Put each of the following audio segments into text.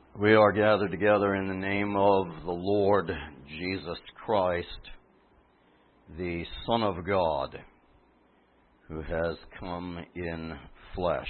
We are gathered together in the name of the Lord Jesus Christ, the Son of God, who has come in flesh.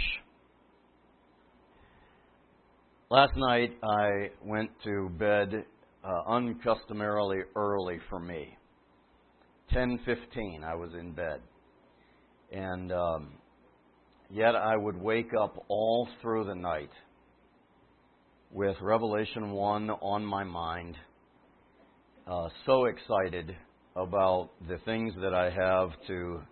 Last night I went to bed uncustomarily early for me. 10:15 I was in bed. And yet I would wake up all through the night with Revelation 1 on my mind, so excited about the things that I have to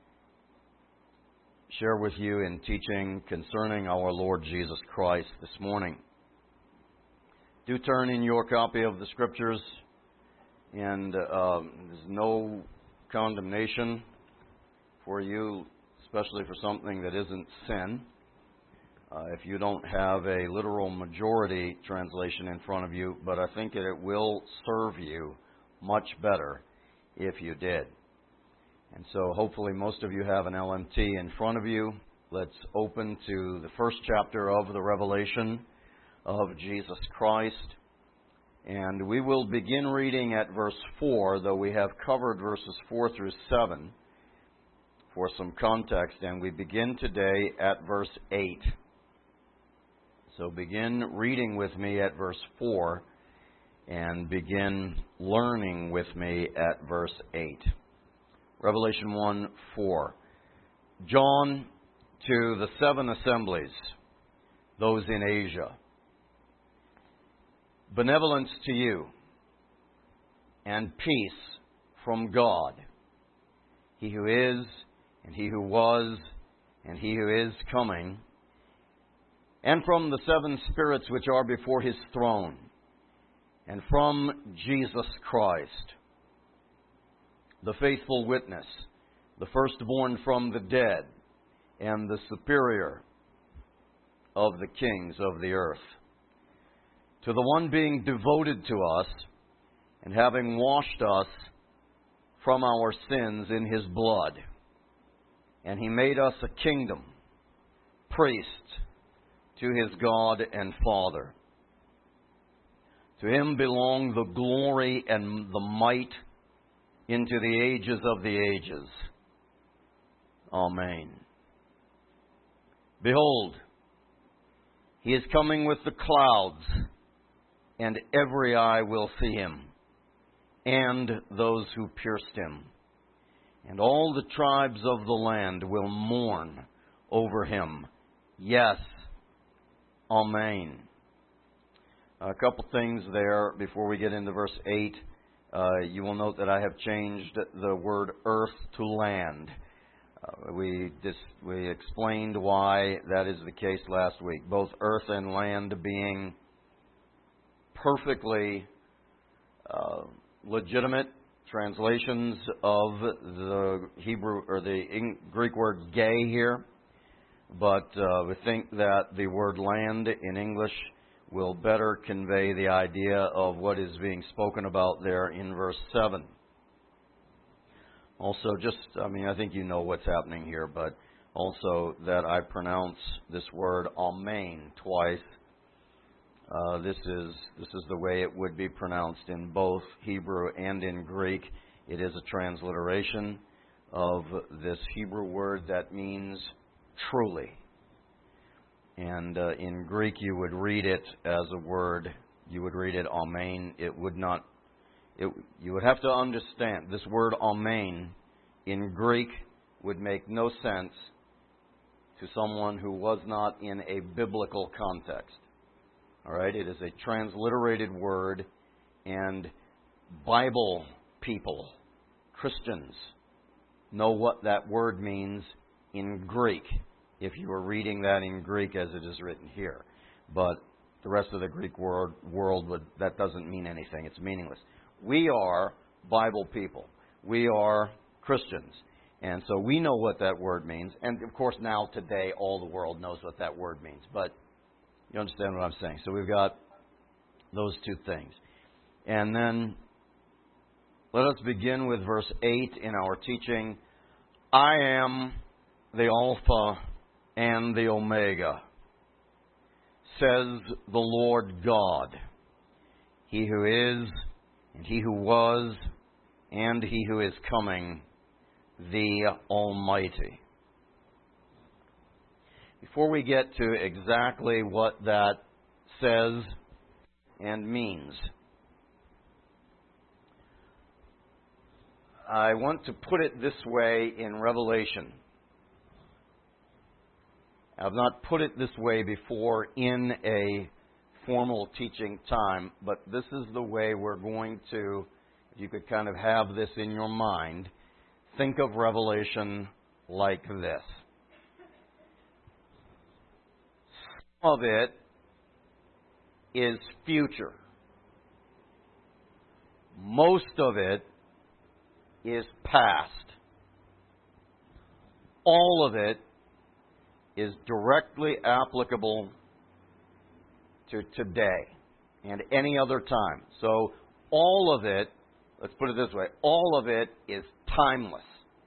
share with you in teaching concerning our Lord Jesus Christ this morning. Do turn in your copy of the Scriptures, and there's no condemnation for you, especially for something that isn't sin. If you don't have a literal majority translation in front of you, but I think that it will serve you much better if you did. And so hopefully most of you have an LMT in front of you. Let's open to the first chapter of the Revelation of Jesus Christ. And we will begin reading at verse 4, though we have covered verses 4 through 7 for some context. And we begin today at verse 8. So begin reading with me at verse 4 and begin learning with me at verse 8. Revelation 1:4. John, to the 7 assemblies, those in Asia. Benevolence to you and peace from God, He who is, and He who was, and He who is coming, and from the 7 spirits which are before His throne, and from Jesus Christ, the faithful witness, the firstborn from the dead, and the superior of the kings of the earth. To the one being devoted to us, and having washed us from our sins in His blood, and He made us a kingdom, priests, to His God and Father. To Him belong the glory and the might into the ages of the ages. Amen. Behold, He is coming with the clouds, and every eye will see Him, and those who pierced Him. And all the tribes of the land will mourn over Him. Yes, Amen. A couple things there before we get into verse 8. You will note that I have changed the word earth to land. We explained why that is the case last week. Both earth and land being perfectly legitimate translations of the Hebrew or the Greek word gay here. But we think that the word land in English will better convey the idea of what is being spoken about there in verse 7. Also, I think you know what's happening here, but also that I pronounce this word amen twice. This is the way it would be pronounced in both Hebrew and in Greek. It is a transliteration of this Hebrew word that means truly. And in Greek you would read it as a word. You would read it amen. You would have to understand this word amen in Greek would make no sense to someone who was not in a biblical context. All right? It is a transliterated word, and Bible people, Christians, know what that word means in Greek, if you were reading that in Greek as it is written here. But the rest of the Greek world that doesn't mean anything. It's meaningless. We are Bible people. We are Christians. And so we know what that word means. And, of course, now, today, all the world knows what that word means. But you understand what I'm saying. So we've got those two things. And then let us begin with verse 8 in our teaching. I am the Alpha and the Omega, says the Lord God, He who is, and He who was, and He who is coming, the Almighty. Before we get to exactly what that says and means, I want to put it this way in Revelation. I've not put it this way before in a formal teaching time, but this is the way we're going to, if you could kind of have this in your mind, think of Revelation like this. Some of it is future. Most of it is past. All of it is directly applicable to today and any other time. So all of it, let's put it this way, all of it is timeless,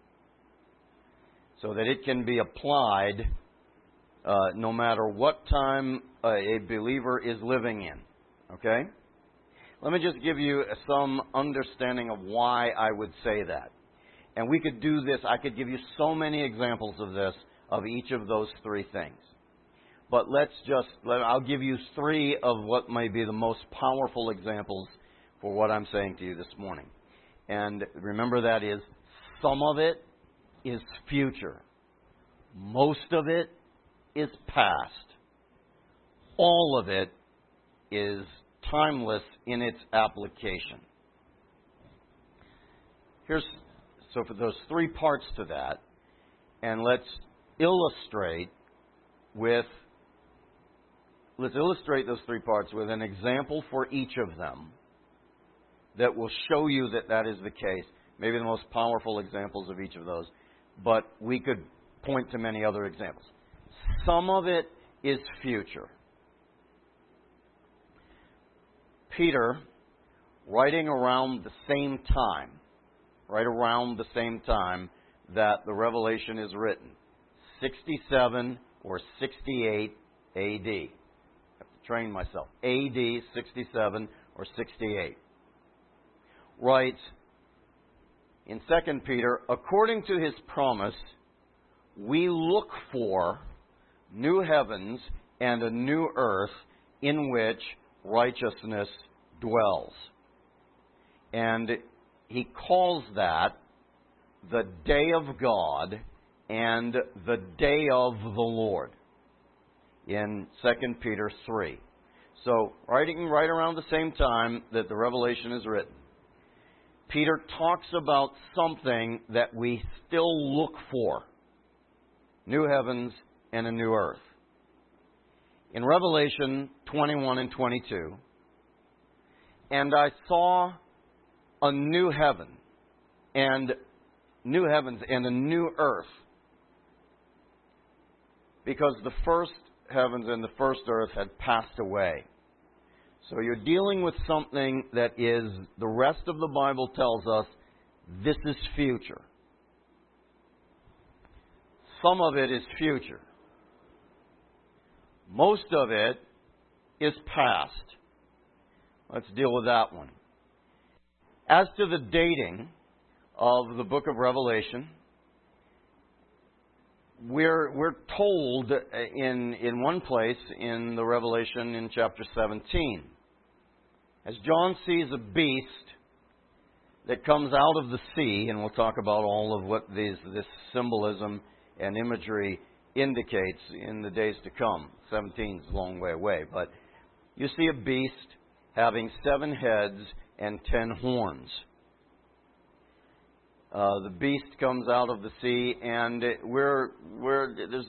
so that it can be applied no matter what time a believer is living in. Okay? Let me just give you some understanding of why I would say that. And we could do this, I could give you so many examples of this, of each of those three things. But I'll give you three of what may be the most powerful examples for what I'm saying to you this morning. And remember, that is, some of it is future. Most of it is past. All of it is timeless in its application. So for those three parts to that, and let's illustrate those three parts with an example for each of them that will show you that that is the case. Maybe the most powerful examples of each of those, but we could point to many other examples. Some of it is future. Peter, right around the same time that the Revelation is written, 67 or 68 A.D. I have to train myself. A.D. 67 or 68. Writes in 2 Peter, according to His promise, we look for new heavens and a new earth in which righteousness dwells. And he calls that the day of God and the day of the Lord in 2 Peter 3. So, writing right around the same time that the Revelation is written, Peter talks about something that we still look for. New heavens and a new earth. In Revelation 21 and 22, and I saw a new heaven and new heavens and a new earth, because the first heavens and the first earth had passed away. So you're dealing with something that is, the rest of the Bible tells us, this is future. Some of it is future. Most of it is past. Let's deal with that one. As to the dating of the book of Revelation, we're told in one place in the Revelation in chapter 17, as John sees a beast that comes out of the sea, and we'll talk about all of what this symbolism and imagery indicates in the days to come. 17 is a long way away, but you see a beast having 7 heads and 10 horns. The beast comes out of the sea, and there's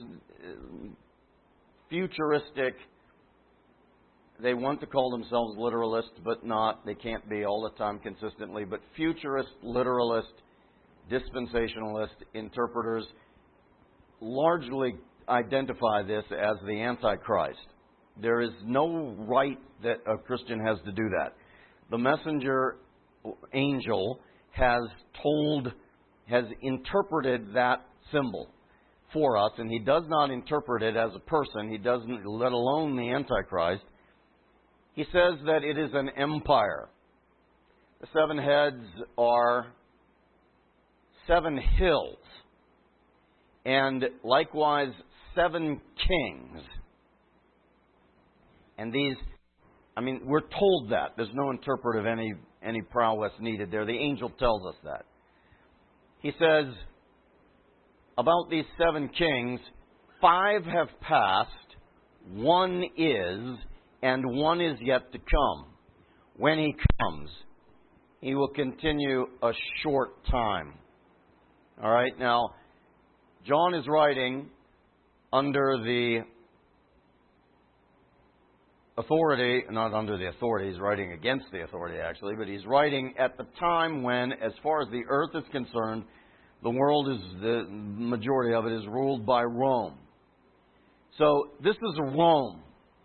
futuristic. They want to call themselves literalists, but not. They can't be all the time consistently. But futurist, literalist, dispensationalist interpreters largely identify this as the Antichrist. There is no right that a Christian has to do that. The messenger angel has interpreted that symbol for us, and he does not interpret it as a person. He doesn't, let alone the Antichrist. He says that it is an empire. The 7 heads are 7 hills, and likewise 7 kings. And these, we're told that. There's no interpretive any prowess needed there. The angel tells us that. He says, about these 7 kings, 5 have passed, 1 is, and 1 is yet to come. When he comes, he will continue a short time. All right, now, John is writing under the authority, not under the authority, he's writing against the authority actually, but he's writing at the time when, as far as the earth is concerned, the world is, the majority of it is ruled by Rome. So this is Rome.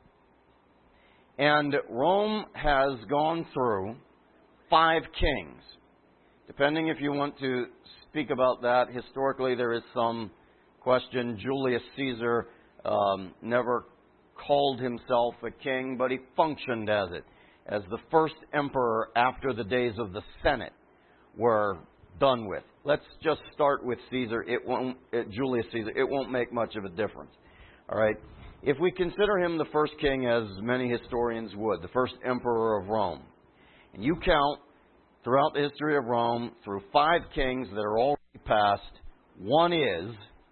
And Rome has gone through 5 kings. Depending if you want to speak about that, historically there is some question. Julius Caesar never called himself a king, but he functioned as it, as the first emperor after the days of the Senate were done with. Let's just start with Caesar. Julius Caesar. It won't make much of a difference. All right. If we consider him the first king, as many historians would, the first emperor of Rome, and you count throughout the history of Rome through 5 kings that are already passed, 1 is,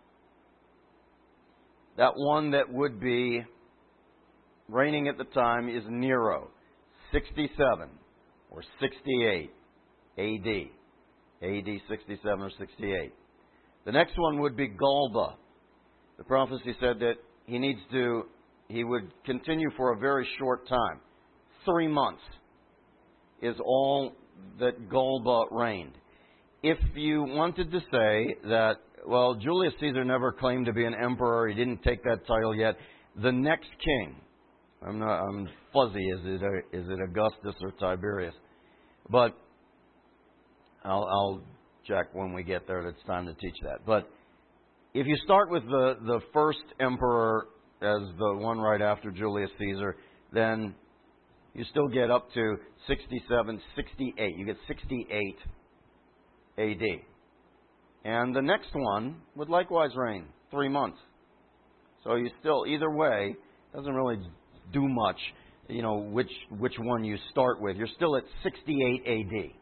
that one that would be reigning at the time is Nero, 67 or 68 A.D. A.D. 67 or 68. The next one would be Galba. The prophecy said that he would continue for a very short time. 3 months is all that Galba reigned. If you wanted to say that, well, Julius Caesar never claimed to be an emperor, he didn't take that title yet, the next king, I'm fuzzy, is it Augustus or Tiberius? But I'll check when we get there. It's time to teach that. But if you start with the first emperor as the one right after Julius Caesar, then you still get up to 67, 68. You get 68 A.D. And the next one would likewise reign 3 months. So you still, either way, doesn't really do much, which one you start with. You're still at 68 A.D.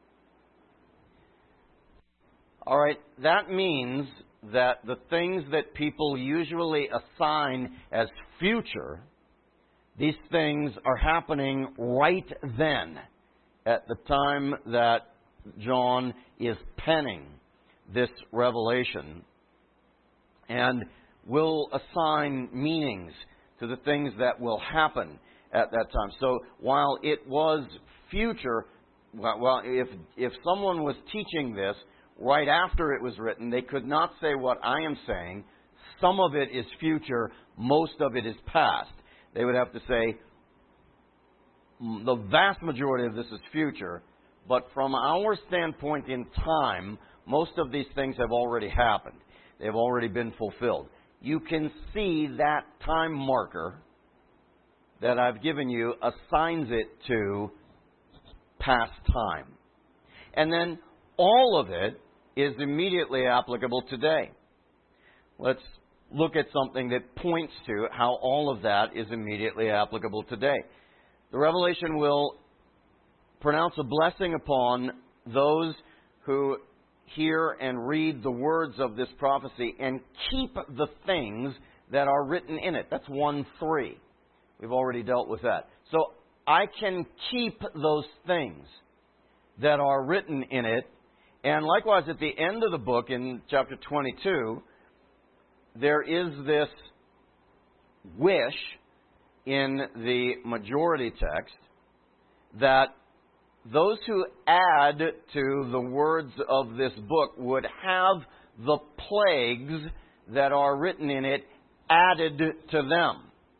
All right, that means that the things that people usually assign as future, these things are happening right then, at the time that John is penning this revelation, and will assign meanings to the things that will happen at that time. So while it was future, well, if someone was teaching this right after it was written, they could not say what I am saying. Some of it is future, most of it is past. They would have to say the vast majority of this is future, but from our standpoint in time, most of these things have already happened. They've already been fulfilled. You can see that time marker that I've given you assigns it to past time. And then all of it is immediately applicable today. Let's look at something that points to how all of that is immediately applicable today. The Revelation will pronounce a blessing upon those who hear and read the words of this prophecy and keep the things that are written in it. That's 1:3. We've already dealt with that. So I can keep those things that are written in it. And likewise, at the end of the book, in chapter 22, there is this wish in the majority text that those who add to the words of this book would have the plagues that are written in it added to them.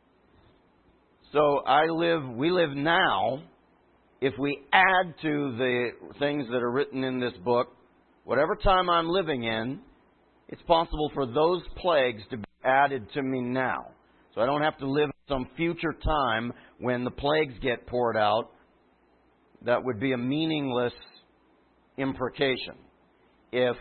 So we live now, if we add to the things that are written in this book, whatever time I'm living in, It's possible for those plagues to be added to me now. So I don't have to live some future time when the plagues get poured out. That would be a meaningless imprecation. If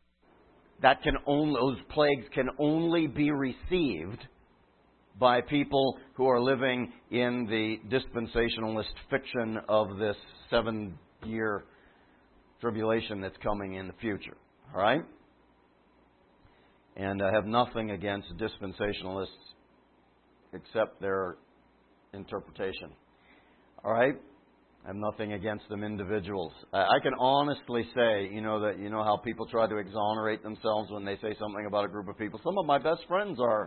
those plagues can only be received by people who are living in the dispensationalist fiction of this 7-year tribulation that's coming in the future. All right? And I have nothing against dispensationalists except their interpretation. All right? I have nothing against them individuals. I can honestly say, how people try to exonerate themselves when they say something about a group of people. Some of my best friends are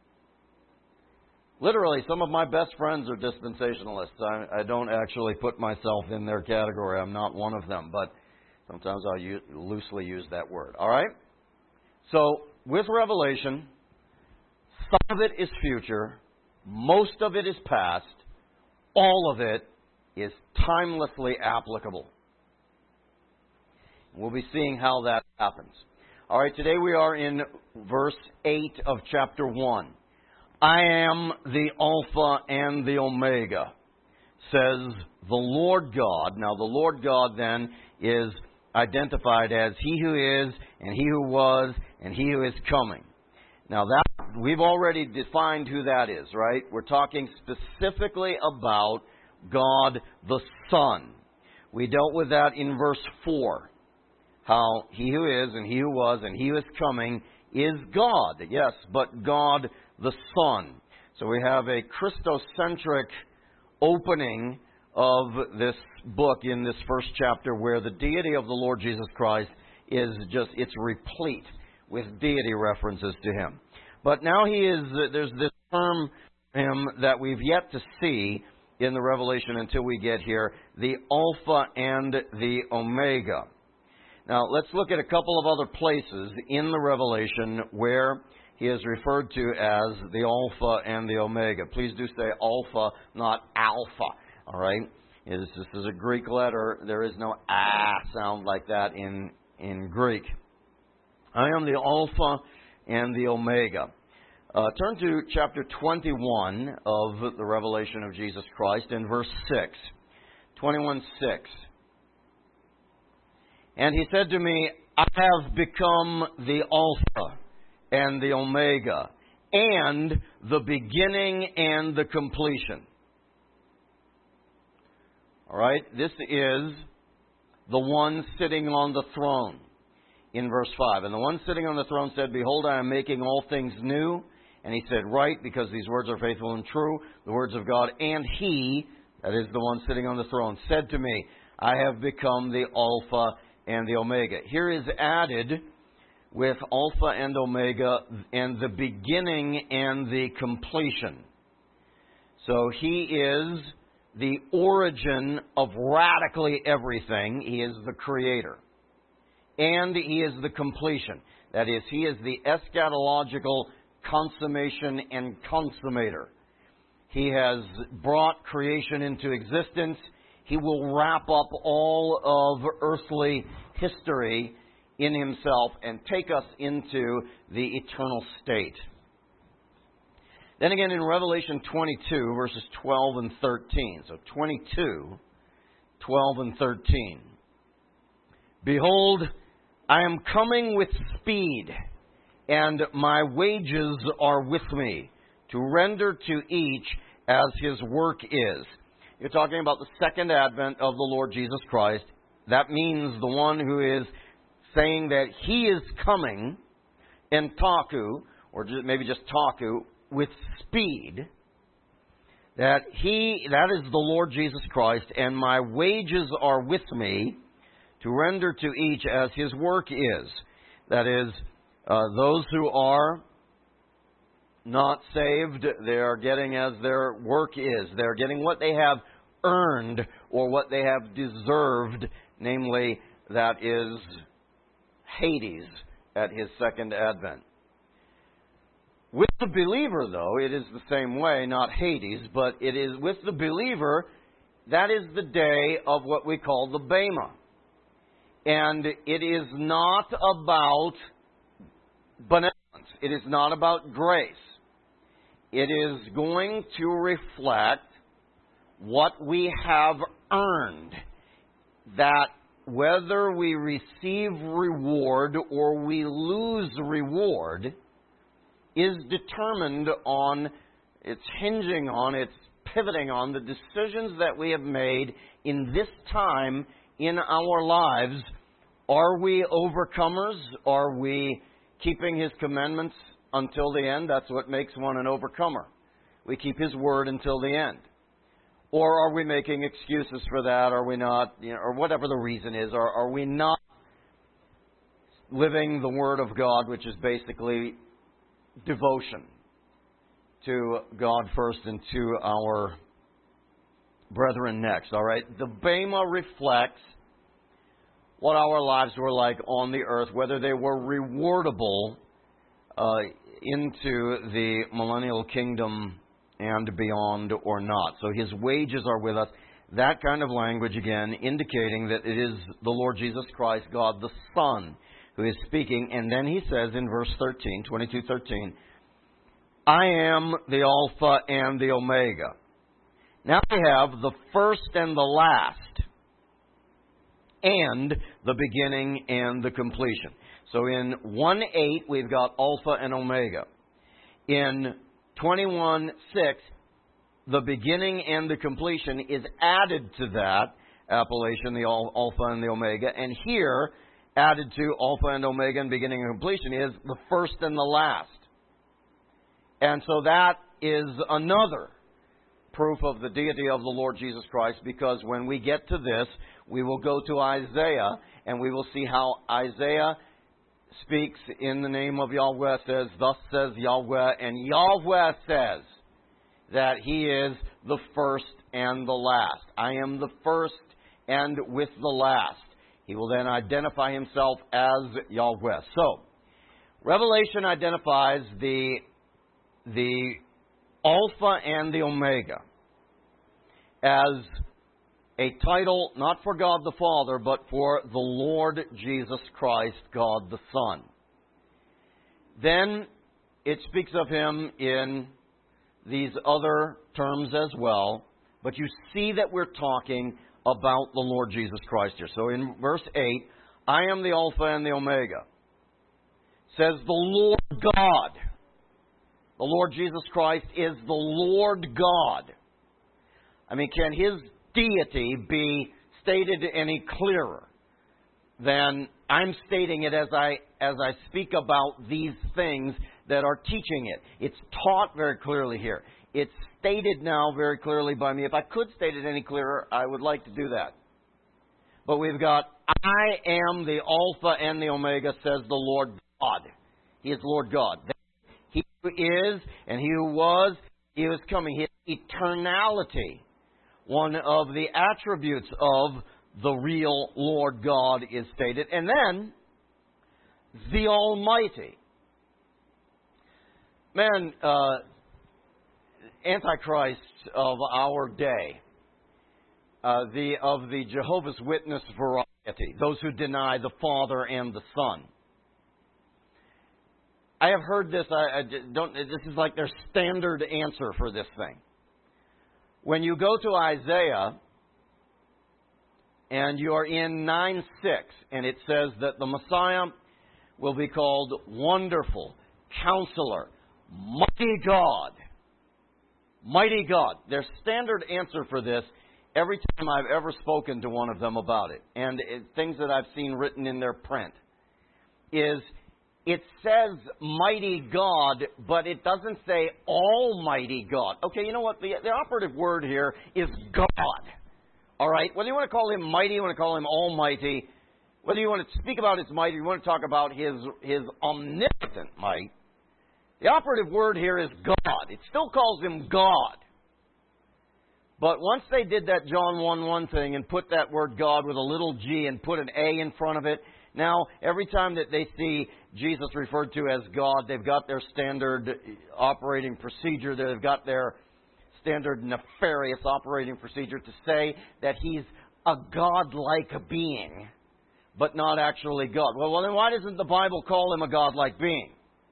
dispensationalists. I don't actually put myself in their category. I'm not one of them, but sometimes I'll loosely use that word. All right? So, with Revelation, some of it is future, most of it is past, all of it is timelessly applicable. We'll be seeing how that happens. All right, today we are in verse 8 of chapter 1. I am the Alpha and the Omega, says the Lord God. Now, the Lord God then is identified as He who is, and He who was, and He who is coming. Now, that we've already defined who that is, right? We're talking specifically about God the Son. We dealt with that in verse 4. How He who is, and He who was, and He who is coming is God. Yes, but God the Son. So we have a Christocentric opening of this book in this first chapter where the deity of the Lord Jesus Christ it's replete with deity references to Him. But now there's this term Him that we've yet to see in the Revelation until we get here, the Alpha and the Omega. Now, let's look at a couple of other places in the Revelation where He is referred to as the Alpha and the Omega. Please do say Alpha, not Alpha. All right? This is a Greek letter. There is no sound like that in Greek. I am the Alpha and the Omega. Turn to chapter 21 of the Revelation of Jesus Christ in verse 6. 21:6. And He said to me, I have become the Alpha and the Omega, and the beginning and the completion. All right? This is the one sitting on the throne in verse 5. And the one sitting on the throne said, Behold, I am making all things new. And He said, Right, because these words are faithful and true, the words of God. And He, that is the one sitting on the throne, said to me, I have become the Alpha and the Omega. Here is added with Alpha and Omega and the beginning and the completion. So He is the origin of radically everything. He is the Creator. And He is the completion. That is, He is the eschatological consummation and consummator. He has brought creation into existence. He will wrap up all of earthly history in Himself and take us into the eternal state. Then again in Revelation 22, verses 12 and 13. So 22, 12 and 13. Behold, I am coming with speed, and my wages are with me, to render to each as his work is. You're talking about the second advent of the Lord Jesus Christ. That means the one who is saying that He is coming, en taku, or maybe just taku, with speed. That is the Lord Jesus Christ, and my wages are with me, to render to each as his work is. That is, those who are not saved, they are getting as their work is. They're getting what they have earned or what they have deserved, namely, that is Hades at His second advent. With the believer, though, it is the same way, not Hades, but it is with the believer, that is the day of what we call the Bema. And it is not about benevolence. It is not about grace. It is going to reflect what we have earned. That whether we receive reward or we lose reward is determined on, it's hinging on, it's pivoting on the decisions that we have made in this time in our lives. Are we overcomers? Are we keeping His commandments until the end? That's what makes one an overcomer. We keep His word until the end. Or are we making excuses for that? Are we not, or whatever the reason is, are we not living the Word of God, which is basically devotion to God first and to our brethren next? All right? The Bema reflects what our lives were like on the earth, whether they were rewardable into the millennial kingdom and beyond or not. So His wages are with us. That kind of language, again, indicating that it is the Lord Jesus Christ, God the Son, who is speaking. And then He says in verse 13, 22:13, I am the Alpha and the Omega. Now we have the first and the last, and the beginning and the completion. So in 1:8, we've got Alpha and Omega. In 21:6, the beginning and the completion is added to that appellation, the Alpha and the Omega. And here, added to Alpha and Omega and beginning and completion, is the first and the last. And so that is another proof of the deity of the Lord Jesus Christ, because when we get to this, we will go to Isaiah, and we will see how Isaiah speaks in the name of Yahweh, says, thus says Yahweh, and Yahweh says that He is the first and the last. I am the first and with the last. He will then identify Himself as Yahweh. So, Revelation identifies the Alpha and the Omega as a title not for God the Father, but for the Lord Jesus Christ, God the Son. Then it speaks of Him in these other terms as well, but you see that we're talking about the Lord Jesus Christ here. So in verse 8, I am the Alpha and the Omega. Says the Lord God. The Lord Jesus Christ is the Lord God. I mean, can His deity be stated any clearer than I'm stating it as I speak about these things that are teaching it? It's taught very clearly here. It's stated now very clearly by me. If I could state it any clearer, I would like to do that. But we've got, I am the Alpha and the Omega, says the Lord God. He is Lord God. He who is and He who was, He who is coming. His eternality, one of the attributes of the real Lord God, is stated. And then, the Almighty. Man, Antichrists of our day, of the Jehovah's Witness variety, those who deny the Father and the Son. I have heard this. This is like their standard answer for this thing. When you go to Isaiah and you are in 9:6, and it says that the Messiah will be called Wonderful, Counselor, Mighty God. Mighty God. Their standard answer for this, every time I've ever spoken to one of them about it, and things that I've seen written in their print, is it says Mighty God, but it doesn't say Almighty God. Okay, you know what? The operative word here is God. All right? Whether you want to call Him mighty, you want to call Him almighty, whether you want to speak about His might, or you want to talk about His omnipotent might, the operative word here is God. It still calls Him God. But once they did that John 1:1 thing and put that word God with a little g and put an A in front of it, now every time that they see Jesus referred to as God, they've got their standard operating procedure. They've got their standard nefarious operating procedure to say that He's a God-like being, but not actually God. Well, then why doesn't the Bible call Him a God-like being?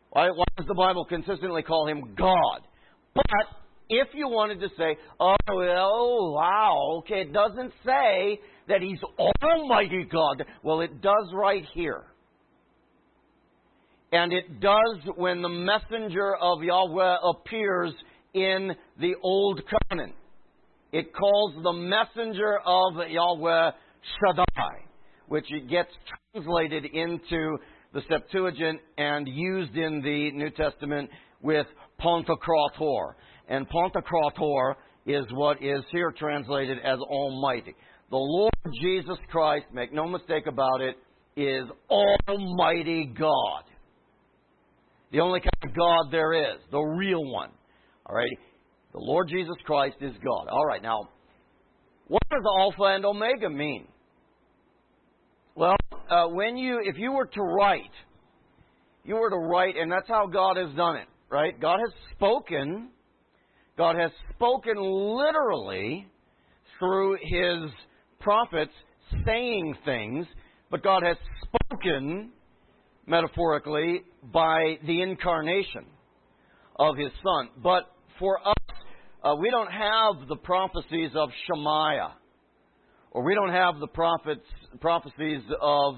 Why does the Bible consistently call him God? But if you wanted to say, oh, well, wow, okay, it doesn't say that he's Almighty God. Well, it does right here. And it does when the messenger of Yahweh appears in the Old Covenant. It calls the messenger of Yahweh Shaddai, which it gets translated into the Septuagint and used in the New Testament with Pantocrator. And Pantocrator is what is here translated as Almighty. The Lord Jesus Christ, make no mistake about it, is Almighty God. The only kind of God there is, the real one. All right? The Lord Jesus Christ is God. All right, now, what does Alpha and Omega mean? Well, if you were to write, and that's how God has done it, right? God has spoken literally through His prophets saying things, but God has spoken metaphorically by the incarnation of His Son. But for us, we don't have the prophecies of Shemaiah, or we don't have the prophecies of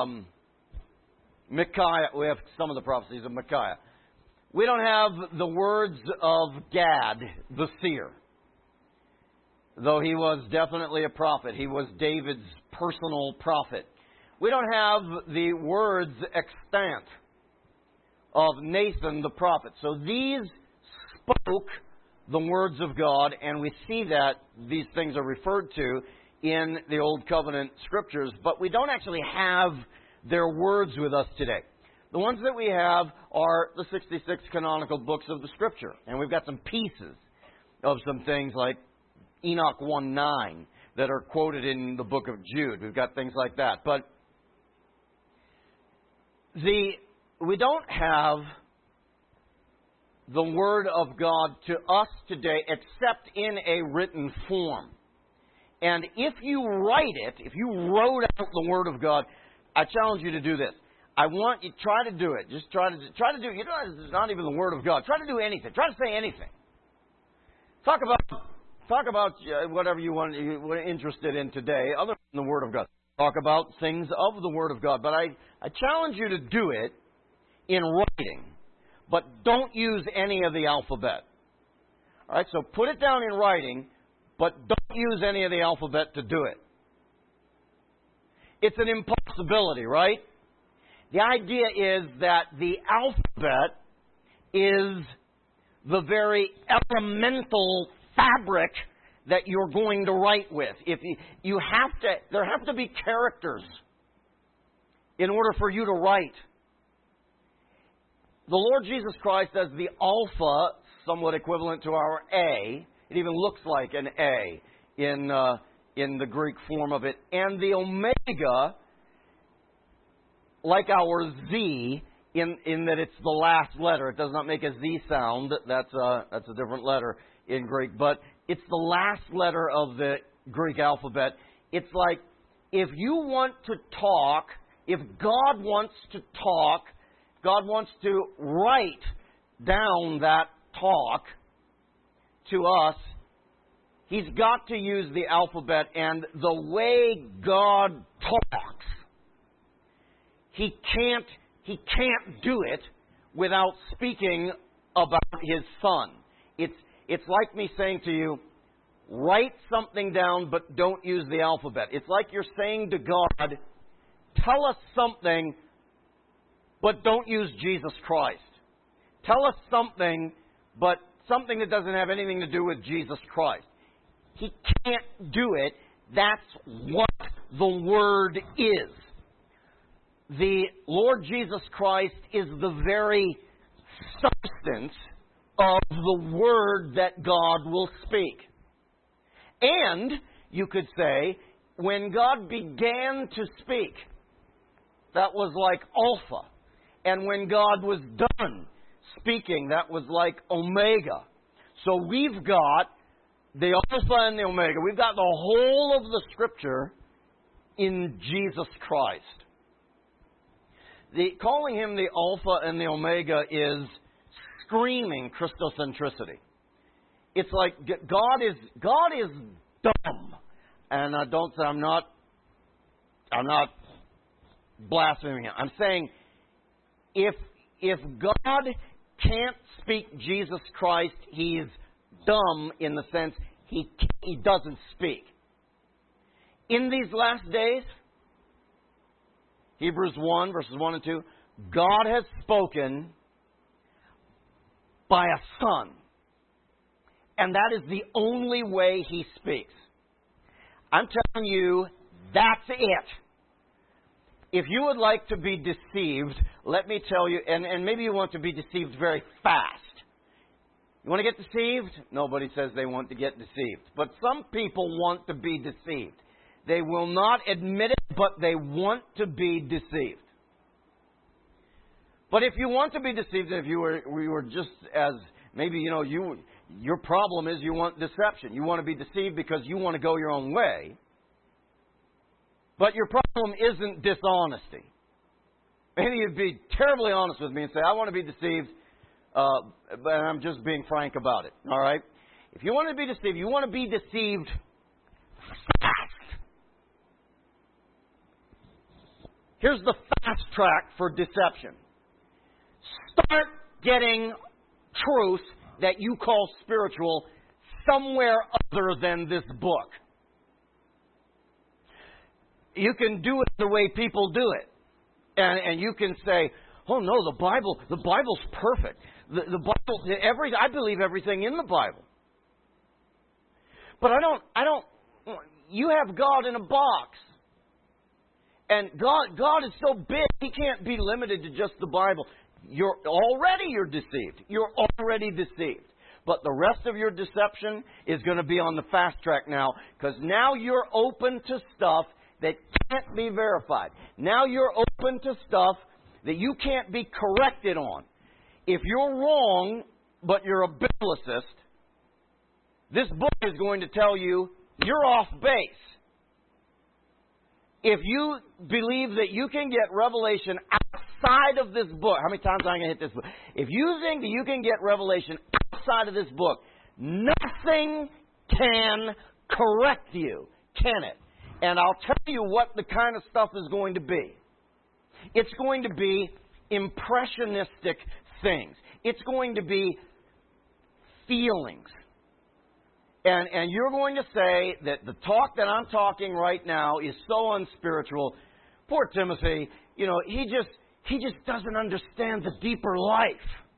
Micaiah. We have some of the prophecies of Micaiah. We don't have the words of Gad, the seer. Though he was definitely a prophet. He was David's personal prophet. We don't have the words extant of Nathan the prophet. So these spoke the words of God, and we see that these things are referred to in the Old Covenant Scriptures, but we don't actually have their words with us today. The ones that we have are the 66 canonical books of the Scripture, and we've got some pieces of some things like Enoch 1:9 that are quoted in the book of Jude. We've got things like that. But we don't have the Word of God to us today except in a written form. And if you wrote out the Word of God, I challenge you to do this. I want you to try to do it. Just try to do it. You know, it's not even the Word of God. Try to do anything. Try to say anything. Talk about whatever you're interested in today, other than the Word of God. Talk about things of the Word of God. But I challenge you to do it in writing. But don't use any of the alphabet. All right, so put it down in writing, but don't use any of the alphabet to do it. It's an impossibility, right? The idea is that the alphabet is the very elemental fabric that you're going to write with. There have to be characters in order for you to write. The Lord Jesus Christ as the Alpha, somewhat equivalent to our A. It even looks like an A in the Greek form of it. And the Omega, like our Z, in that it's the last letter. It does not make a Z sound. That's a different letter in Greek. But it's the last letter of the Greek alphabet. It's like if you want to talk, if God wants to talk, God wants to write down that talk to us, He's got to use the alphabet. And the way God talks, He can't do it without speaking about His Son. It's like me saying to you, write something down, but don't use the alphabet. It's like you're saying to God, tell us something, but don't use Jesus Christ. Tell us something, but something that doesn't have anything to do with Jesus Christ. He can't do it. That's what the Word is. The Lord Jesus Christ is the very substance of the Word that God will speak. And, you could say, when God began to speak, that was like Alpha. And when God was done speaking, that was like Omega. So we've got the Alpha and the Omega. We've got the whole of the Scripture in Jesus Christ. calling him the Alpha and the Omega is screaming Christocentricity. It's like God is dumb. And I'm not blaspheming him. I'm saying if God can't speak Jesus Christ, he's dumb in the sense he doesn't speak. In these last days, Hebrews 1, verses 1 and 2, God has spoken by a Son. And that is the only way he speaks. I'm telling you, that's it. If you would like to be deceived, let me tell you, and maybe you want to be deceived very fast. You want to get deceived? Nobody says they want to get deceived. But some people want to be deceived. They will not admit it, but they want to be deceived. But if you want to be deceived, if we were just as, maybe, your problem is you want deception. You want to be deceived because you want to go your own way. But your problem isn't dishonesty. Maybe you'd be terribly honest with me and say, I want to be deceived, but I'm just being frank about it. All right? If you want to be deceived, you want to be deceived fast. Here's the fast track for deception. Start getting truth that you call spiritual somewhere other than this book. You can do it the way people do it. And you can say, oh no, the Bible's perfect. The Bible, I believe everything in the Bible. But you have God in a box. And God is so big, He can't be limited to just the Bible. You're deceived. You're already deceived. But the rest of your deception is going to be on the fast track now, because now you're open to stuff that can't be verified. Now you're open to stuff that you can't be corrected on. If you're wrong, but you're a biblicist, this book is going to tell you you're off base. If you believe that you can get revelation outside of this book, how many times am I going to hit this book? If you think that you can get revelation outside of this book, nothing can correct you, can it? And I'll tell you what the kind of stuff is going to be. It's going to be impressionistic things. It's going to be feelings. And you're going to say that the talk that I'm talking right now is so unspiritual. Poor Timothy, he just doesn't understand the deeper life.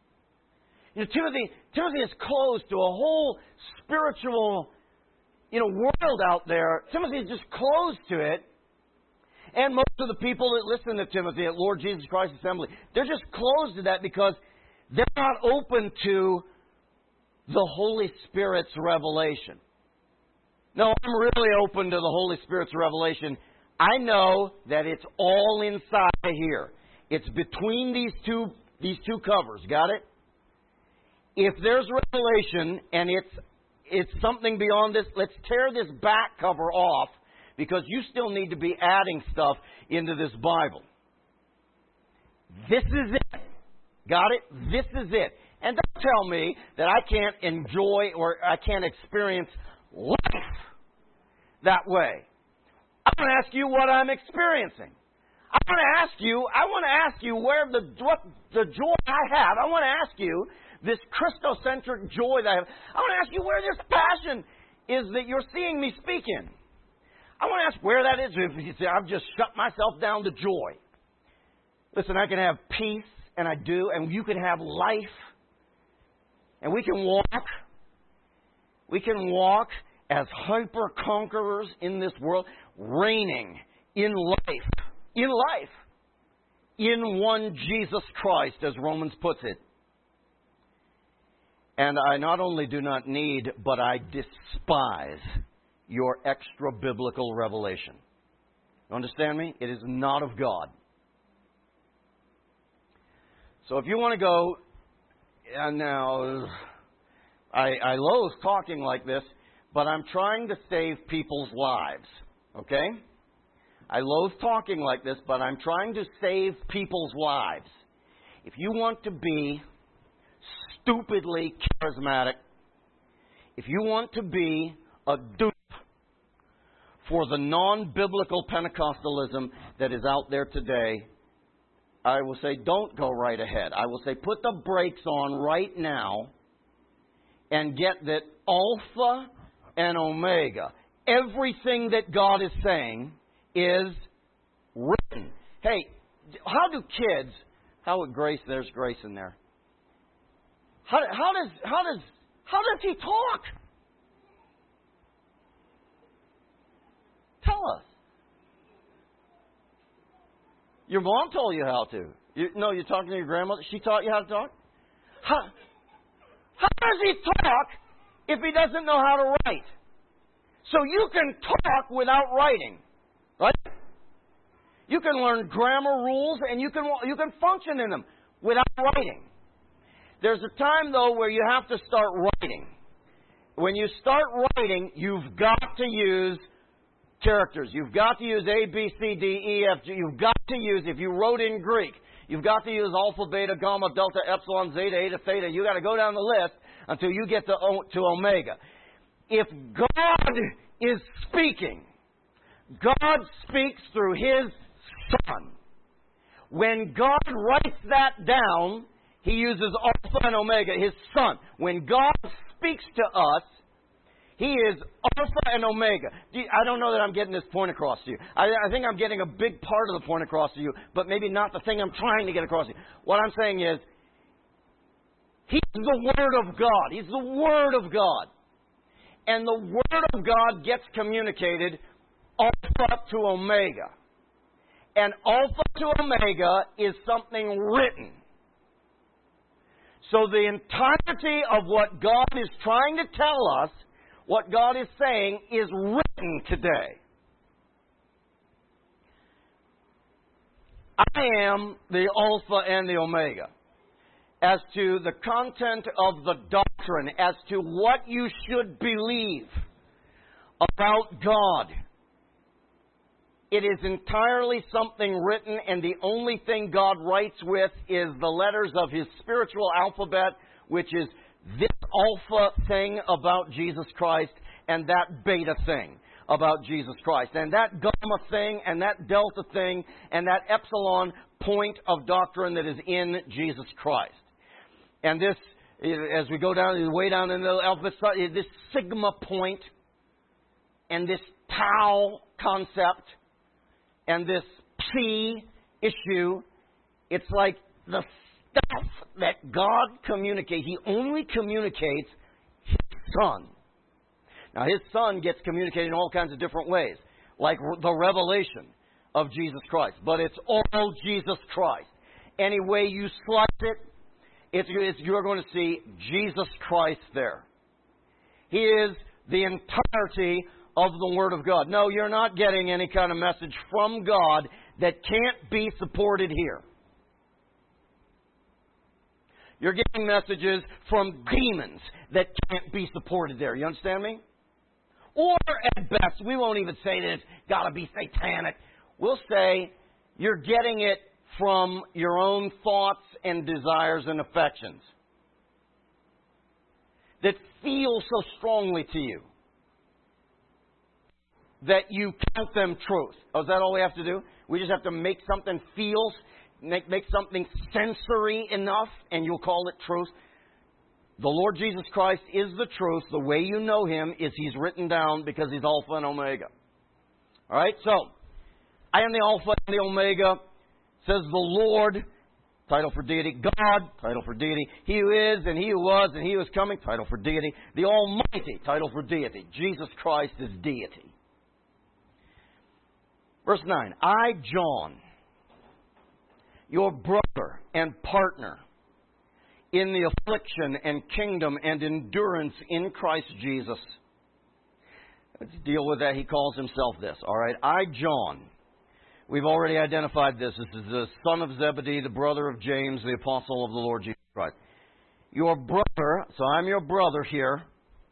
Timothy is closed to a whole spiritual, world out there. Timothy is just closed to it. And most of the people that listen to Timothy at Lord Jesus Christ Assembly, they're just closed to that because they're not open to the Holy Spirit's revelation. No, I'm really open to the Holy Spirit's revelation. I know that it's all inside here. It's between these two covers. Got it? If there's revelation and it's something beyond this, let's tear this back cover off, because you still need to be adding stuff into this Bible. This is it. Got it? This is it. And don't tell me that I can't enjoy or I can't experience life that way. I want to ask you what I'm experiencing. I want to ask you where what the joy I have. I want to ask you this Christocentric joy that I have. I want to ask you where this passion is that you're seeing me speak in. I want to ask where that is. If you say, I've just shut myself down to joy. Listen, I can have peace, and I do, and you can have life. And we can walk. We can walk as hyper-conquerors in this world, reigning in life. In life. In one Jesus Christ, as Romans puts it. And I not only do not need, but I despise your extra-biblical revelation. You understand me? It is not of God. So if you want to go, and now, I loathe talking like this, but I'm trying to save people's lives. Okay? I loathe talking like this, but I'm trying to save people's lives. If you want to be stupidly charismatic, if you want to be a dupe for the non-biblical Pentecostalism that is out there today, I will say don't go right ahead. I will say put the brakes on right now and get that Alpha and Omega, everything that God is saying, is written. Hey, how do kids? There's Grace in there. How does he talk? Tell us. Your mom told you how to. You're talking to your grandmother. She taught you how to talk. How does he talk if he doesn't know how to write? So you can talk without writing. Right? You can learn grammar rules and you can function in them without writing. There's a time, though, where you have to start writing. When you start writing, you've got to use characters. You've got to use A, B, C, D, E, F, G. You've got to use, if you wrote in Greek, you've got to use alpha, beta, gamma, delta, epsilon, zeta, eta, theta. You've got to go down the list until you get to omega. If God is speaking, God speaks through His Son. When God writes that down, He uses Alpha and Omega, His Son. When God speaks to us, He is Alpha and Omega. I don't know that I'm getting this point across to you. I think I'm getting a big part of the point across to you, but maybe not the thing I'm trying to get across to you. What I'm saying is, He's the Word of God. He's the Word of God. And the Word of God gets communicated Alpha to Omega. And Alpha to Omega is something written. So the entirety of what God is trying to tell us, what God is saying, is written today. I am the Alpha and the Omega. As to the content of the doctrine, as to what you should believe about God, it is entirely something written, and the only thing God writes with is the letters of His spiritual alphabet, which is this alpha thing about Jesus Christ and that beta thing about Jesus Christ, and that gamma thing and that delta thing and that epsilon point of doctrine that is in Jesus Christ. And this, as we go down, way down in the alphabet, this sigma point and this tau concept and this P issue, it's like the stuff that God communicates. He only communicates His Son. Now, His Son gets communicated in all kinds of different ways, like the revelation of Jesus Christ. But it's all Jesus Christ. Any way you slice it, you're going to see Jesus Christ there. He is the entirety of the Word of God. No, you're not getting any kind of message from God that can't be supported here. You're getting messages from demons that can't be supported there. You understand me? Or at best, we won't even say that it's got to be satanic. We'll say you're getting it from your own thoughts and desires and affections that feel so strongly to you that you count them truth. Oh, is that all we have to do? We just have to make something feel, make something sensory enough, and you'll call it truth. The Lord Jesus Christ is the truth. The way you know Him is He's written down because He's Alpha and Omega. All right, so I am the Alpha and the Omega, says the Lord, title for deity. God, title for deity. He who is and He who was and He who is coming, title for deity. The Almighty, title for deity. Jesus Christ is deity. Verse 9, I, John, your brother and partner in the affliction and kingdom and endurance in Christ Jesus. Let's deal with that. He calls Himself this. All right, I, John. We've already identified this. This is the son of Zebedee, the brother of James, the apostle of the Lord Jesus Christ. Your brother, so I'm your brother here,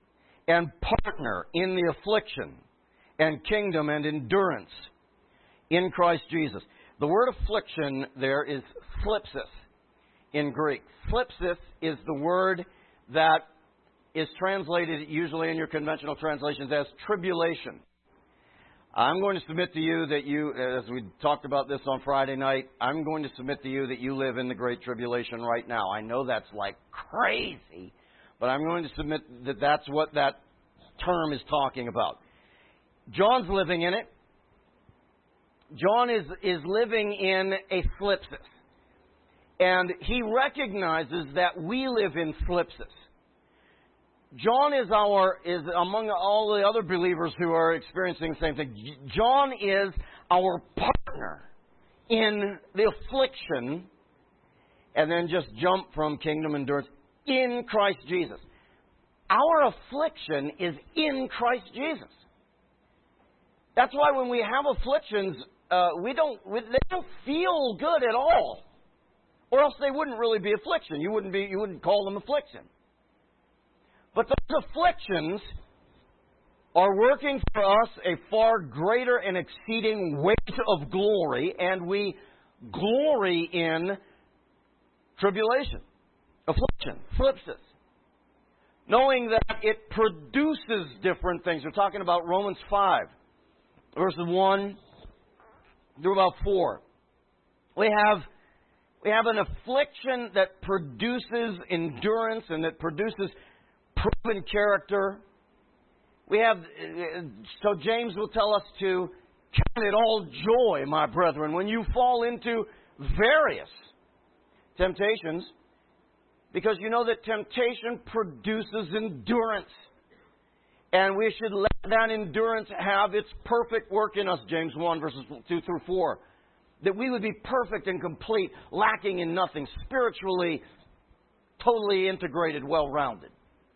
and partner in the affliction and kingdom and endurance In Christ Jesus. The word affliction there is thlipsis in Greek. Thlipsis is the word that is translated usually in your conventional translations as tribulation. I'm going to submit to you that you, as we talked about this on Friday night, I'm going to submit to you that you live in the Great Tribulation right now. I know that's like crazy, but I'm going to submit that that's what that term is talking about. John's living in it. John is living in a thlipsis. And he recognizes that we live in thlipsis. John is among all the other believers who are experiencing the same thing. John is our partner in the affliction, and then just jump from kingdom endurance in Christ Jesus. Our affliction is in Christ Jesus. That's why when we have afflictions, they don't feel good at all, or else they wouldn't really be affliction. You wouldn't call them affliction. But those afflictions are working for us a far greater and exceeding weight of glory, and we glory in tribulation, affliction, thlipsis, knowing that it produces different things. We're talking about Romans 5, verses 1 through about 4. We have an affliction that produces endurance and that produces proven character. So James will tell us to count it all joy, my brethren, when you fall into various temptations, because you know that temptation produces endurance. And we should let that endurance have its perfect work in us, James 1, verses 2 through 4. That we would be perfect and complete, lacking in nothing, spiritually, totally integrated, well-rounded.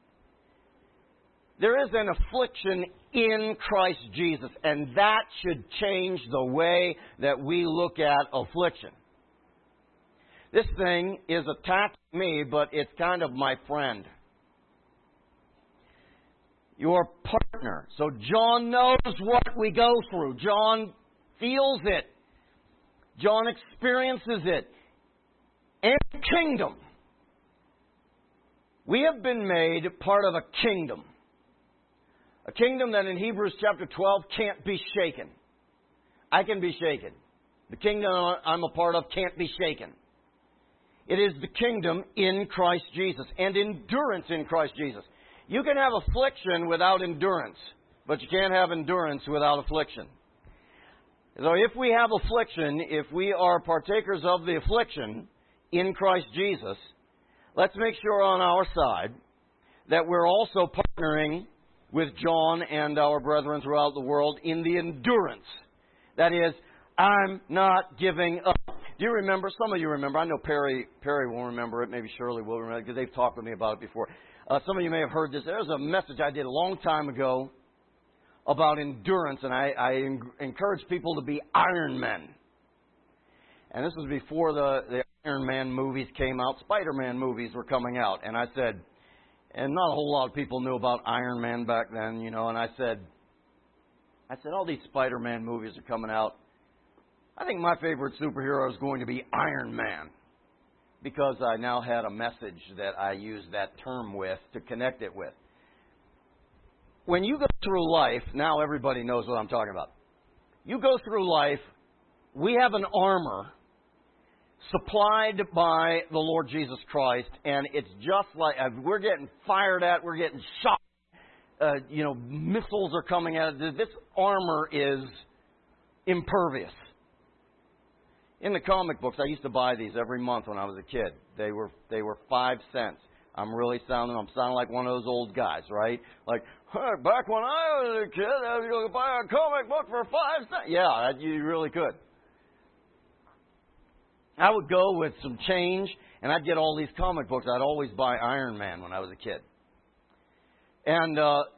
There is an affliction in Christ Jesus, and that should change the way that we look at affliction. This thing is attacking me, but it's kind of my friend. Your partner. So John knows what we go through. John feels it. John experiences it. And kingdom. We have been made part of a kingdom. A kingdom that in Hebrews chapter 12 can't be shaken. I can be shaken. The kingdom I'm a part of can't be shaken. It is the kingdom in Christ Jesus and endurance in Christ Jesus. You can have affliction without endurance, but you can't have endurance without affliction. So if we have affliction, if we are partakers of the affliction in Christ Jesus, let's make sure on our side that we're also partnering with John and our brethren throughout the world in the endurance. That is, I'm not giving up. Do you remember? Some of you remember. I know Perry will remember it. Maybe Shirley will remember it because they've talked with me about it before. Some of you may have heard this. There's a message I did a long time ago about endurance, and I encourage people to be Iron Men. And this was before the Iron Man movies came out. Spider-Man movies were coming out. And I said, and not a whole lot of people knew about Iron Man back then, you know, and I said, all these Spider-Man movies are coming out. I think my favorite superhero is going to be Iron Man, because I now had a message that I used that term with to connect it with. When you go through life, now everybody knows what I'm talking about. You go through life, we have an armor supplied by the Lord Jesus Christ, and it's just like we're getting fired at, we're getting shot, missiles are coming at it. This armor is impervious. In the comic books, I used to buy these every month when I was a kid. They were 5 cents. I'm sounding like one of those old guys, right? Like, hey, back when I was a kid, you could buy a comic book for 5 cents. Yeah, you really could. I would go with some change, and I'd get all these comic books. I'd always buy Iron Man when I was a kid. And,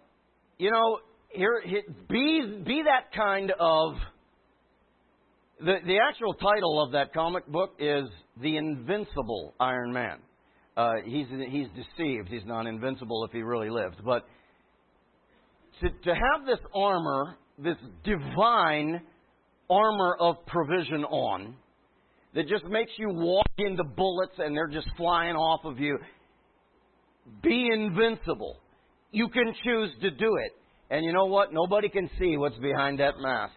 be that kind of... The actual title of that comic book is The Invincible Iron Man. He's deceived. He's not invincible if he really lived. But to have this armor, this divine armor of provision on that just makes you walk into bullets and they're just flying off of you. Be invincible. You can choose to do it. And you know what? Nobody can see what's behind that mask.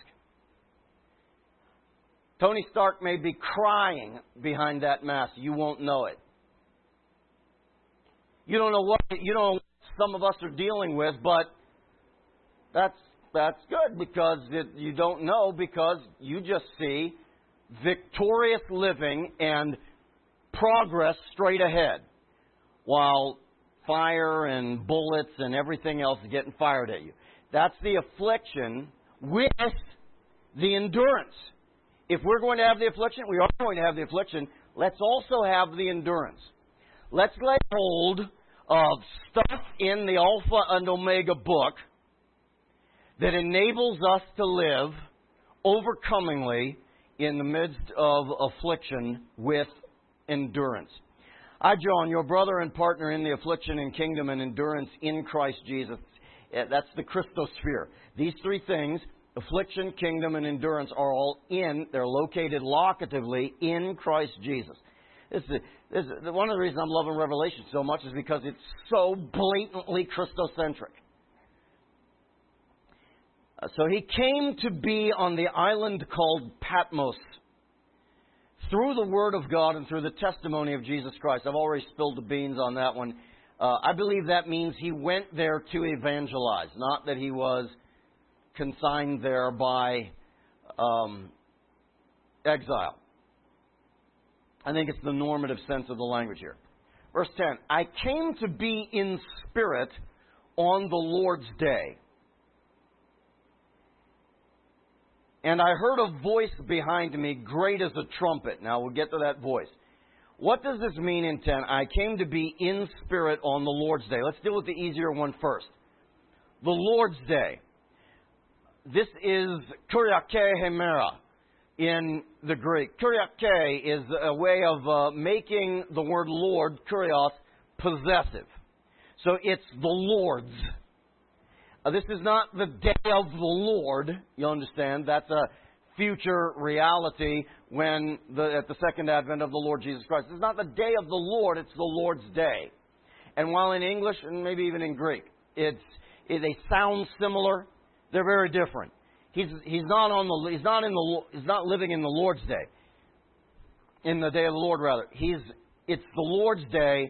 Tony Stark may be crying behind that mask. You won't know it. You don't know what some of us are dealing with, but that's good because you don't know, because you just see victorious living and progress straight ahead, while fire and bullets and everything else is getting fired at you. That's the affliction with the endurance. If we're going to have the affliction, we are going to have the affliction. Let's also have the endurance. Let's lay hold of stuff in the Alpha and Omega book that enables us to live overcomingly in the midst of affliction with endurance. I, John, your brother and partner in the affliction and kingdom and endurance in Christ Jesus. That's the Christosphere. These three things, affliction, kingdom, and endurance, are all they're located locatively in Christ Jesus. One of the reasons I'm loving Revelation so much is because it's so blatantly Christocentric. So he came to be on the island called Patmos through the Word of God and through the testimony of Jesus Christ. I've already spilled the beans on that one. I believe that means he went there to evangelize, not that he was consigned there by exile. I think it's the normative sense of the language here. Verse 10, I came to be in spirit on the Lord's day. And I heard a voice behind me, great as a trumpet. Now, we'll get to that voice. What does this mean in 10? I came to be in spirit on the Lord's day. Let's deal with the easier one first. The Lord's day. This is Kyriake Hemera in the Greek. Kyriake is a way of making the word Lord, Kyrios, possessive. So it's the Lord's. This is not the day of the Lord, you understand. That's a future reality when at the second advent of the Lord Jesus Christ. It's not the day of the Lord, it's the Lord's day. And while in English, and maybe even in Greek, they sound similar, they're very different. He's not living in the Lord's day. In the day of the Lord, rather. It's the Lord's day.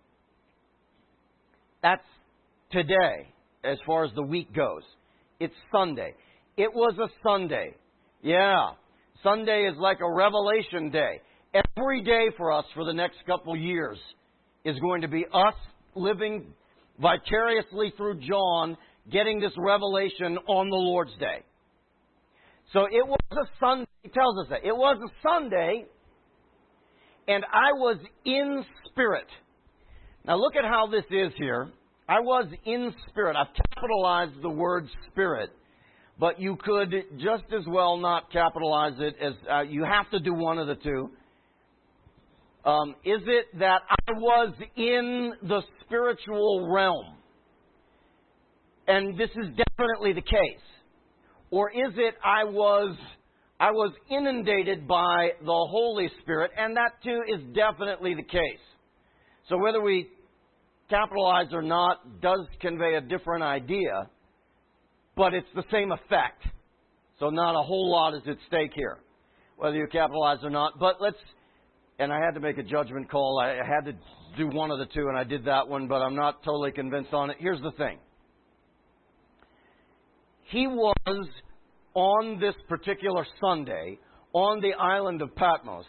That's today. As far as the week goes. It's Sunday. It was a Sunday. Yeah. Sunday is like a revelation day. Every day for us for the next couple years is going to be us living vicariously through John, getting this revelation on the Lord's day. So it was a Sunday. He tells us that. It was a Sunday, and I was in spirit. Now look at how this is here. I was in spirit. I've capitalized the word spirit, but you could just as well not capitalize it as you have to do one of the two. Is it that I was in the spiritual realm? And this is definitely the case. Or is it I was inundated by the Holy Spirit, and that too is definitely the case. So whether we capitalize or not does convey a different idea, but it's the same effect. So not a whole lot is at stake here, whether you capitalize or not. But and I had to make a judgment call. I had to do one of the two, and I did that one, but I'm not totally convinced on it. Here's the thing. He was on this particular Sunday on the island of Patmos.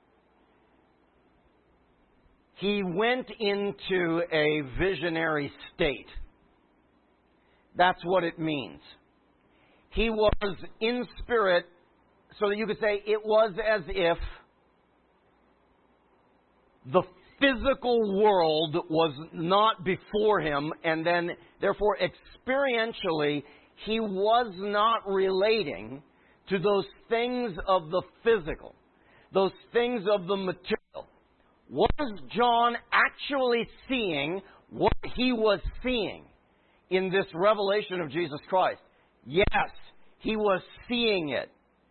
He went into a visionary state. That's what it means. He was in spirit, so that you could say it was as if the physical world was not before him, and then, therefore, experientially, he was not relating to those things of the physical, those things of the material. Was John actually seeing what he was seeing in this revelation of Jesus Christ? Yes, he was seeing it.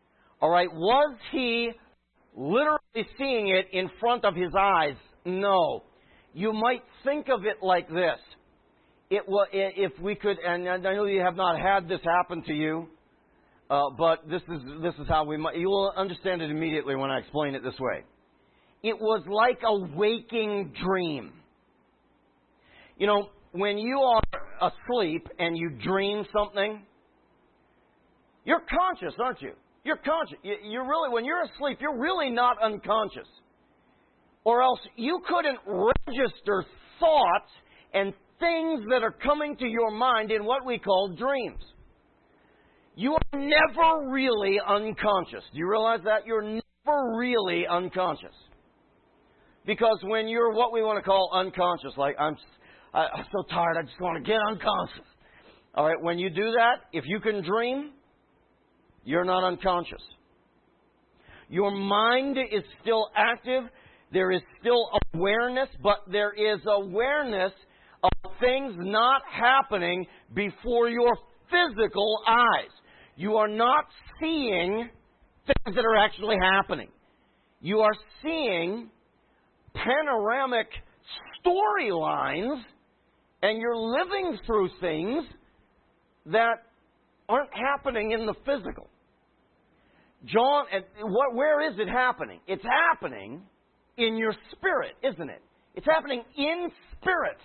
All right, was he literally seeing it in front of his eyes? No. You might think of it like this. If we could, and I know you have not had this happen to you, but this is how we might. You will understand it immediately when I explain it this way. It was like a waking dream. You know, when you are asleep and you dream something, you're conscious, aren't you? You're conscious. You're really, when you're asleep, you're really not unconscious. Or else you couldn't register thoughts and things that are coming to your mind in what we call dreams. You are never really unconscious. Do you realize that? You're never really unconscious. Because when you're what we want to call unconscious, like I'm so tired, I just want to get unconscious. All right, when you do that, if you can dream, you're not unconscious. Your mind is still active. There is still awareness, but there is awareness of things not happening before your physical eyes. You are not seeing things that are actually happening. You are seeing panoramic storylines, and you're living through things that aren't happening in the physical. John, where is it happening? It's happening in your spirit, isn't it? It's happening in spirit.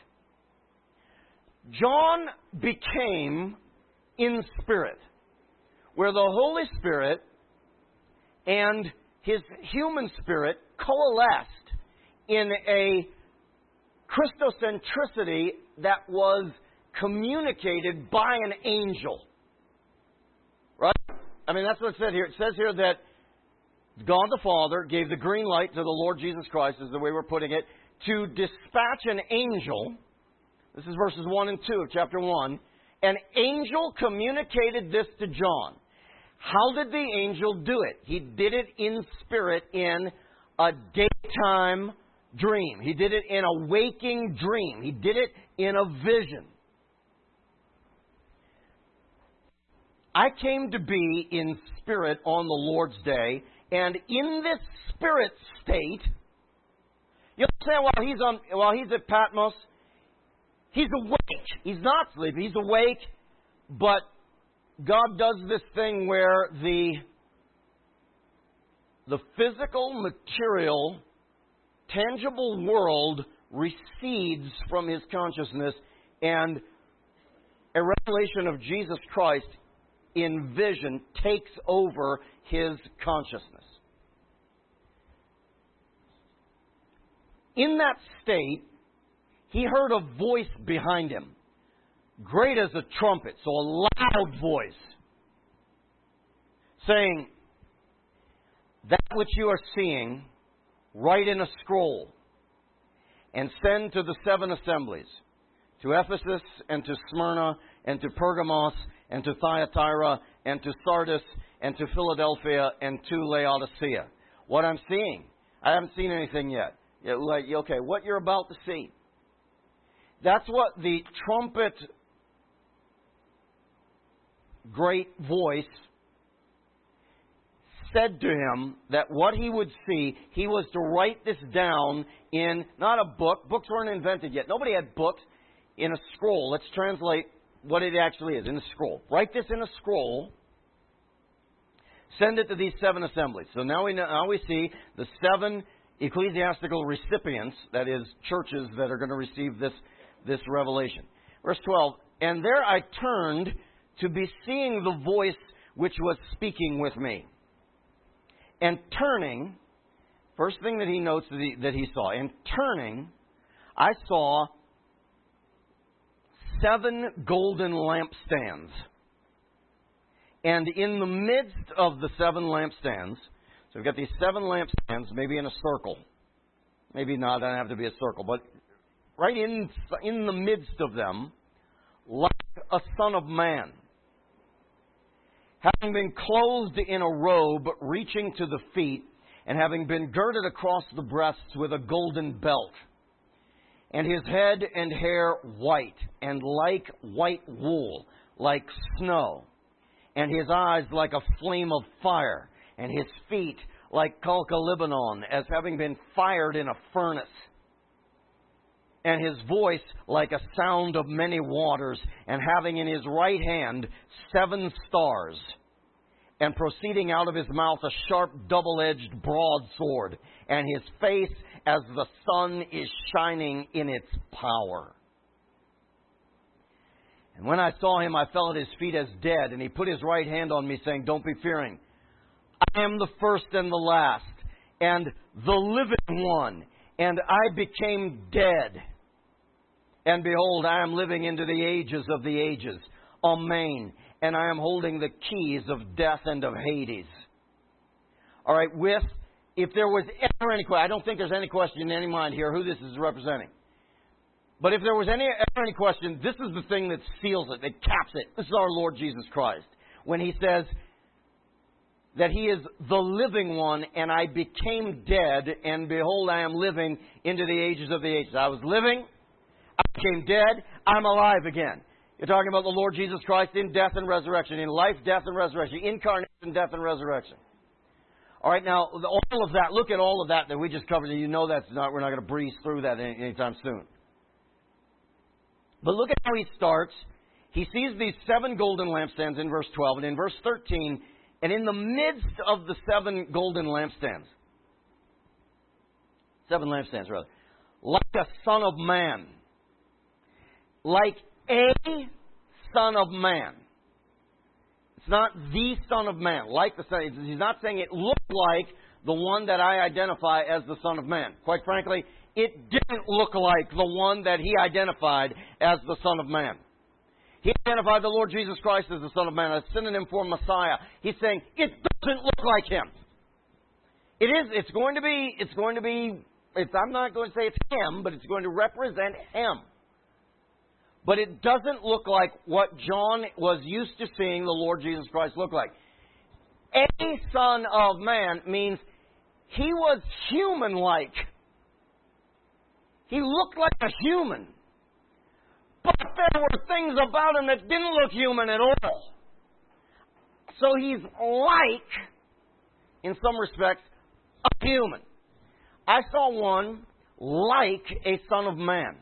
John became in spirit, where the Holy Spirit and his human spirit coalesced in a Christocentricity that was communicated by an angel. Right? I mean, that's what it said here. It says here that God the Father gave the green light to the Lord Jesus Christ, is the way we're putting it, to dispatch an angel. This is verses 1 and 2 of chapter 1. An angel communicated this to John. How did the angel do it? He did it in spirit in a daytime dream. He did it in a waking dream. He did it in a vision. I came to be in spirit on the Lord's day, and in this spirit state, you understand, while he's at Patmos, he's awake. He's not sleeping. He's awake, but God does this thing where the physical, material, tangible world recedes from his consciousness, and a revelation of Jesus Christ in vision takes over his consciousness. In that state, he heard a voice behind him, great as a trumpet, so a loud voice, saying, "That which you are seeing, write in a scroll, and send to the 7 assemblies, to Ephesus, and to Smyrna, and to Pergamos, and to Thyatira, and to Sardis, and to Philadelphia, and to Laodicea." What I'm seeing, I haven't seen anything yet. Okay, what you're about to see. That's what the trumpet great voice said to him, that what he would see, he was to write this down in, not a book. Books weren't invented yet. Nobody had books. In a scroll. Let's translate what it actually is in a scroll. Write this in a scroll. Send it to these 7 assemblies. So now we see the 7 ecclesiastical recipients, that is, churches that are going to receive this revelation. Verse 12, "And there I turned to be seeing the voice which was speaking with me. And turning," first thing that he notes that he saw, "and turning, I saw 7 golden lampstands. And in the midst of the 7 lampstands," so we've got these 7 lampstands, maybe in a circle. Maybe not, it doesn't have to be a circle, but right in the midst of them, like a son of man, having been clothed in a robe reaching to the feet, and having been girded across the breasts with a golden belt, and his head and hair white, and like white wool, like snow, and his eyes like a flame of fire, and his feet like Calca Lebanon, as having been fired in a furnace, and his voice like a sound of many waters, and having in his right hand 7 stars, and proceeding out of his mouth a sharp double-edged broadsword, and his face as the sun is shining in its power. And when I saw him, I fell at his feet as dead, and he put his right hand on me, saying, "Don't be fearing. I am the first and the last, and the living one, and I became dead. And behold, I am living into the ages of the ages. Amen. And I am holding the keys of death and of Hades." All right, if there was ever any question, I don't think there's any question in any mind here who this is representing. But if there was ever any question, this is the thing that seals it, that caps it. This is our Lord Jesus Christ. When He says that He is the living one, and I became dead, and behold, I am living into the ages of the ages. I was living, I became dead, I'm alive again. You're talking about the Lord Jesus Christ in death and resurrection, in life, death, and resurrection, incarnation, death, and resurrection. All right, now, all of that, look at all of that we just covered, and you know we're not going to breeze through that anytime soon. But look at how he starts. He sees these 7 golden lampstands in verse 12, and in verse 13, and in the midst of the 7 golden lampstands, 7 lampstands rather, like a son of man, like a son of man. It's not the Son of Man. Like the Son, he's not saying it looked like the one that I identify as the Son of Man. Quite frankly, it didn't look like the one that he identified as the Son of Man. He identified the Lord Jesus Christ as the Son of Man, a synonym for Messiah. He's saying it doesn't look like him. It's going to be. I'm not going to say it's him, but it's going to represent him. But it doesn't look like what John was used to seeing the Lord Jesus Christ look like. A Son of Man means he was human-like. He looked like a human. But there were things about him that didn't look human at all. So he's like, in some respects, a human. I saw one like a Son of Man,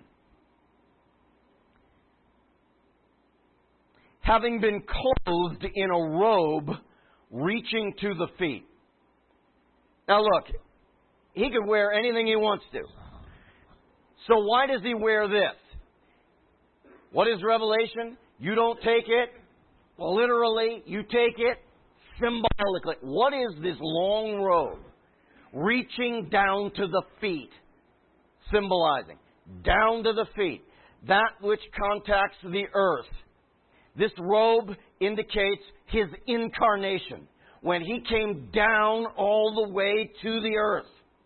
having been clothed in a robe reaching to the feet. Now look, he could wear anything he wants to. So why does he wear this? What is Revelation? You don't take it literally, you take it symbolically. What is this long robe reaching down to the feet? Symbolizing. Down to the feet. That which contacts the earth. This robe indicates His incarnation, when He came down all the way to the earth.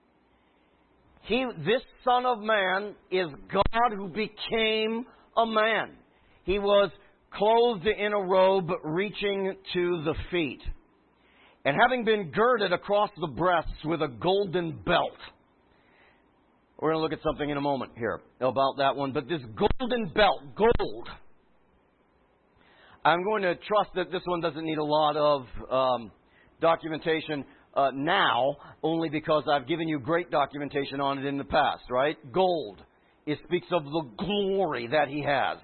This Son of Man is God who became a man. He was clothed in a robe reaching to the feet, and having been girded across the breasts with a golden belt. We're going to look at something in a moment here about that one. But this golden belt, gold, I'm going to trust that this one doesn't need a lot of documentation now, only because I've given you great documentation on it in the past, right? Gold. It speaks of the glory that He has.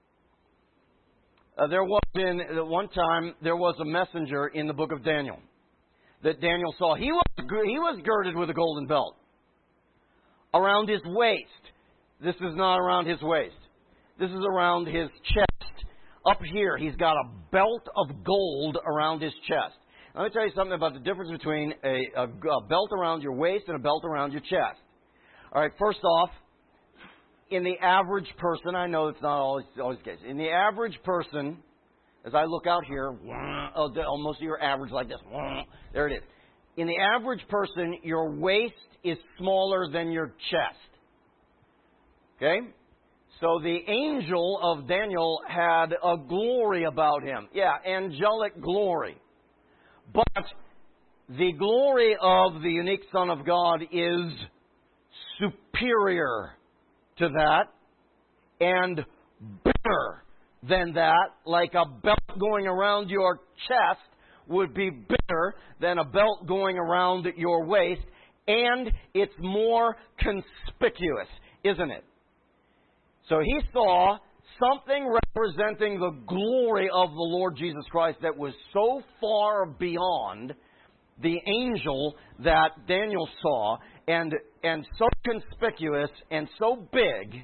One time, there was a messenger in the book of Daniel that Daniel saw. He was girded with a golden belt around his waist. This is not around his waist. This is around his chest. Up here, he's got a belt of gold around his chest. Let me tell you something about the difference between a belt around your waist and a belt around your chest. All right, first off, in the average person, I know it's not always the case. In the average person, as I look out here, almost your average like this. There it is. In the average person, your waist is smaller than your chest. Okay? So the angel of Daniel had a glory about him. Yeah, angelic glory. But the glory of the unique Son of God is superior to that and better than that, like a belt going around your chest would be bigger than a belt going around your waist, and it's more conspicuous, isn't it? So he saw something representing the glory of the Lord Jesus Christ that was so far beyond the angel that Daniel saw, and so conspicuous and so big.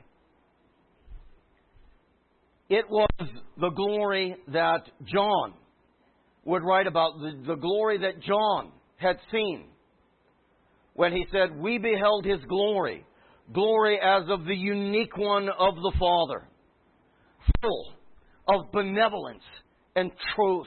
It was the glory that John would write about, the glory that John had seen when he said, "We beheld his glory, glory as of the unique one of the Father, full of benevolence and truth."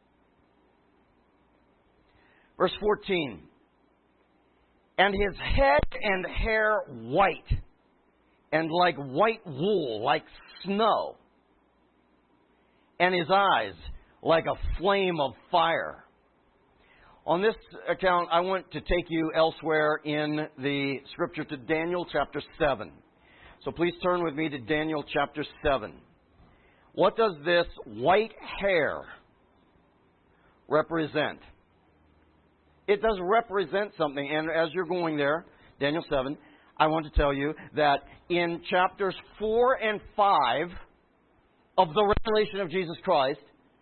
Verse 14, "And his head and hair white, and like white wool, like snow, and his eyes like a flame of fire." On this account, I want to take you elsewhere in the Scripture to Daniel chapter 7. So please turn with me to Daniel chapter 7. What does this white hair represent? It does represent something. And as you're going there, Daniel 7, I want to tell you that in chapters 4 and 5 of the revelation of Jesus Christ,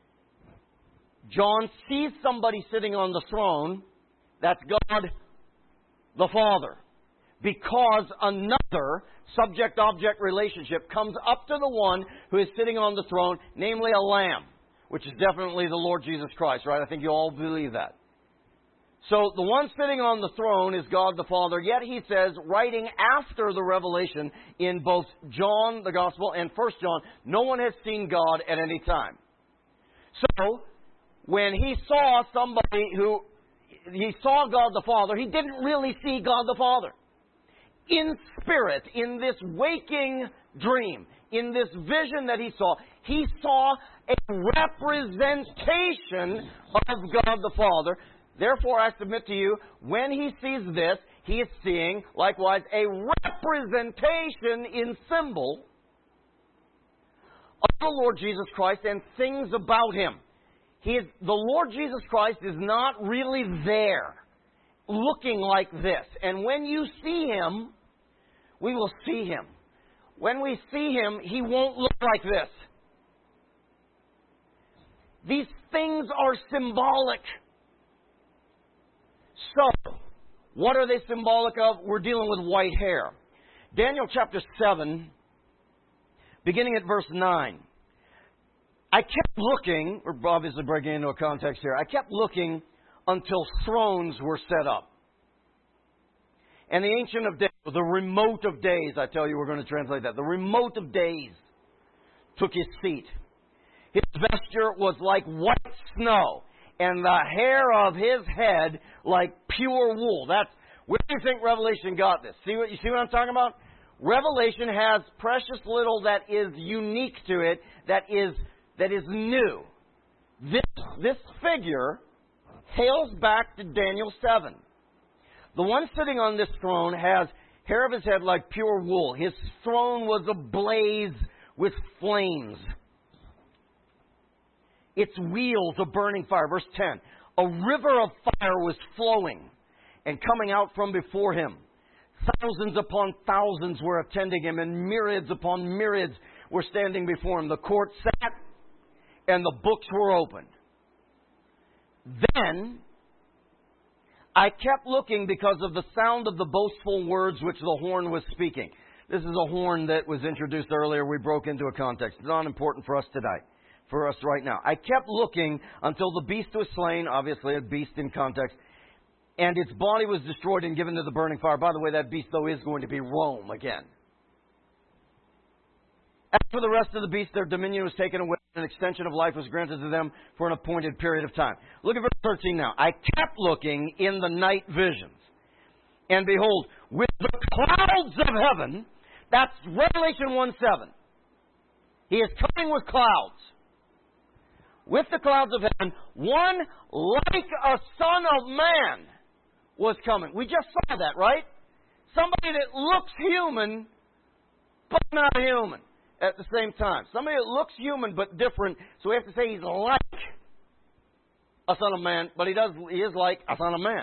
John sees somebody sitting on the throne. That's God the Father. Because another subject-object relationship comes up to the one who is sitting on the throne, namely a lamb, which is definitely the Lord Jesus Christ, right? I think you all believe that. So the one sitting on the throne is God the Father, yet he says, writing after the revelation in both John, the Gospel, and 1 John, no one has seen God at any time. So, when he saw he saw God the Father, he didn't really see God the Father. In spirit, in this waking dream, in this vision that he saw a representation of God the Father. Therefore, I submit to you, when he sees this, he is seeing, likewise, a representation in symbol of the Lord Jesus Christ and things about him. The Lord Jesus Christ is not really there, looking like this. And when you see him, we will see him. When we see him, he won't look like this. These things are symbolic. So, what are they symbolic of? We're dealing with white hair. Daniel chapter 7, beginning at verse 9. I kept looking, we're obviously breaking into a context here. I kept looking until thrones were set up. And the Ancient of Days, the Remote of Days, I tell you, we're going to translate that. The Remote of Days took his seat. His vesture was like white snow, and the hair of his head like pure wool. Where do you think Revelation got this? You see what I'm talking about? Revelation has precious little that is unique to it, that is new. This figure hails back to Daniel 7. The one sitting on this throne has hair of his head like pure wool. His throne was ablaze with flames. Its wheels a burning fire. Verse 10. A river of fire was flowing and coming out from before him. Thousands upon thousands were attending him, and myriads upon myriads were standing before him. The court sat, and the books were opened. Then I kept looking because of the sound of the boastful words which the horn was speaking. This is a horn that was introduced earlier. We broke into a context. It's not important for us today, for us right now. I kept looking until the beast was slain, obviously a beast in context, and its body was destroyed and given to the burning fire. By the way, that beast, though, is going to be Rome again. As for the rest of the beasts, their dominion was taken away, and an extension of life was granted to them for an appointed period of time. Look at verse 13 now. I kept looking in the night visions, and behold, with the clouds of heaven, that's Revelation 1:7. He is coming with clouds. With the clouds of heaven, one like a son of man was coming. We just saw that, right? Somebody that looks human, but not human at the same time. Somebody that looks human, but different. So we have to say he's like a son of man, but he is like a son of man.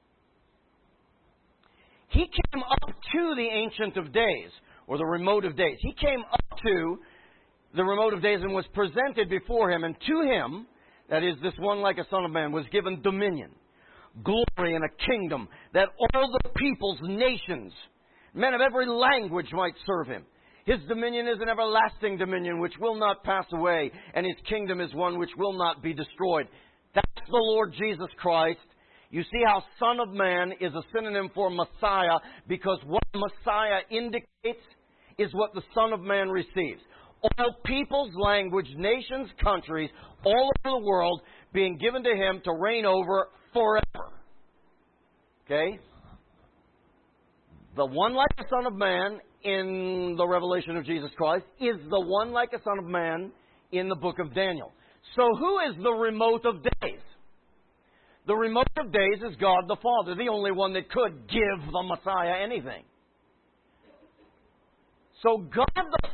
He came up to the Ancient of Days, or the Remote of Days. He came up to the Remote of Days and was presented before him. And to him, that is, this one like a son of man, was given dominion, glory, and a kingdom, that all the peoples, nations, men of every language might serve him. His dominion is an everlasting dominion which will not pass away, and his kingdom is one which will not be destroyed. That's the Lord Jesus Christ. You see how Son of Man is a synonym for Messiah, because what Messiah indicates is what the Son of Man receives. All peoples, language, nations, countries, all over the world being given to him to reign over forever. Okay? The one like a Son of Man in the revelation of Jesus Christ is the one like a Son of Man in the book of Daniel. So who is the Remote of Days? The Remote of Days is God the Father, the only one that could give the Messiah anything. So God the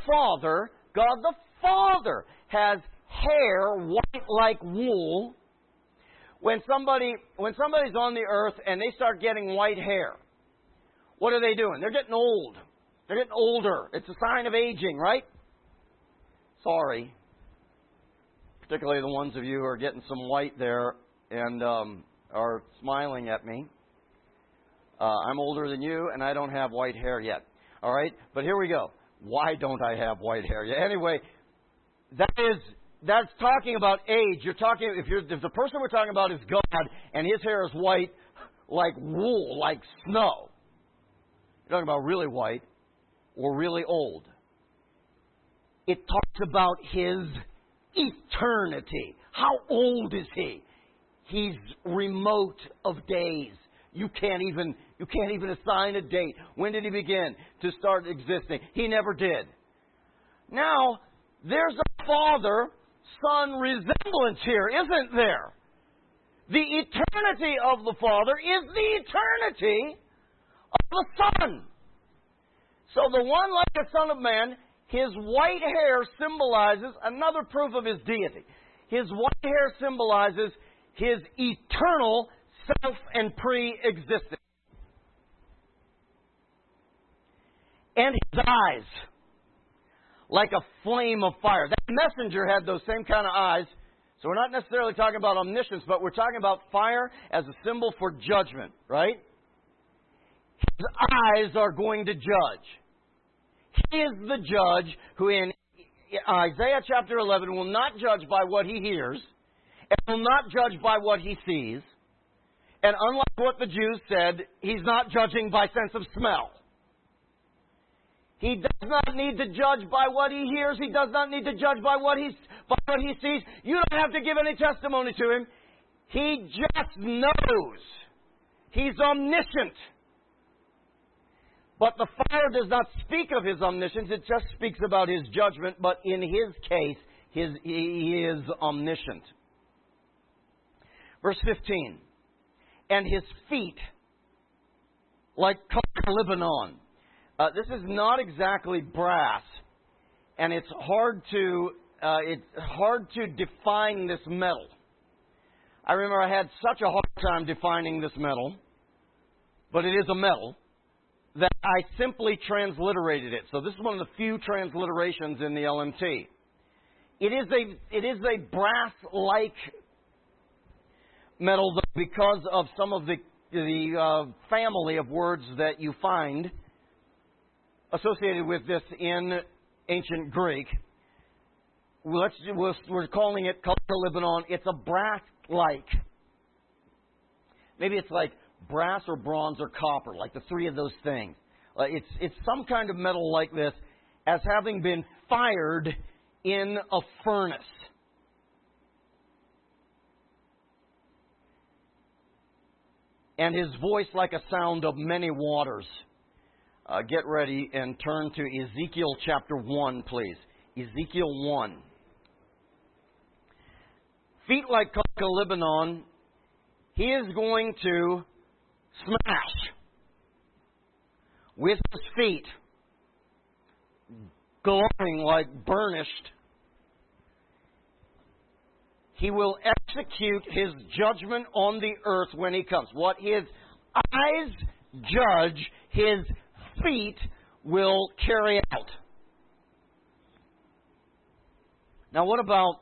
Father has hair white like wool. When somebody's on the earth and they start getting white hair, what are they doing? They're getting old. They're getting older. It's a sign of aging, right? Sorry. Particularly the ones of you who are getting some white there and are smiling at me. I'm older than you, and I don't have white hair yet. All right? But here we go. Why don't I have white hair yet? Anyway, that's talking about age. If the person we're talking about is God, and his hair is white like wool, like snow, you're talking about really white or really old. It talks about his eternity. How old is he? He's remote of days. You can't even assign a date. When did he begin to start existing? He never did. Now, there's a father-son resemblance here, isn't there? The eternity of the Father is the eternity of the Son. So the one like a Son of Man, his white hair symbolizes another proof of his deity. His white hair symbolizes his eternal self and pre-existence. And his eyes, like a flame of fire. That messenger had those same kind of eyes. So we're not necessarily talking about omniscience, but we're talking about fire as a symbol for judgment, right? His eyes are going to judge. He is the judge who in Isaiah chapter 11 will not judge by what he hears, and will not judge by what he sees. And unlike what the Jews said, he's not judging by sense of smell. He does not need to judge by what he hears. He does not need to judge by what he sees. You don't have to give any testimony to him. He just knows. He's omniscient. But the fire does not speak of his omniscience. It just speaks about his judgment. But in his case, he is omniscient. Verse 15. And his feet like Lebanon. This is not exactly brass, and it's hard to define this metal. I remember I had such a hard time defining this metal, but it is a metal, that I simply transliterated it. So this is one of the few transliterations in the LMT. It is a brass-like metal because of some of the family of words that you find associated with this in ancient Greek. We're calling it Lebanon. It's a brass-like. Maybe it's like brass or bronze or copper, like the three of those things. It's some kind of metal like this, as having been fired in a furnace. And his voice like a sound of many waters. Get ready and turn to Ezekiel chapter 1, please. Ezekiel 1. Feet like Lebanon, he is going to smash with his feet, glowing like burnished. He will execute His judgment on the earth when He comes. What His eyes judge, His feet will carry out. Now, what about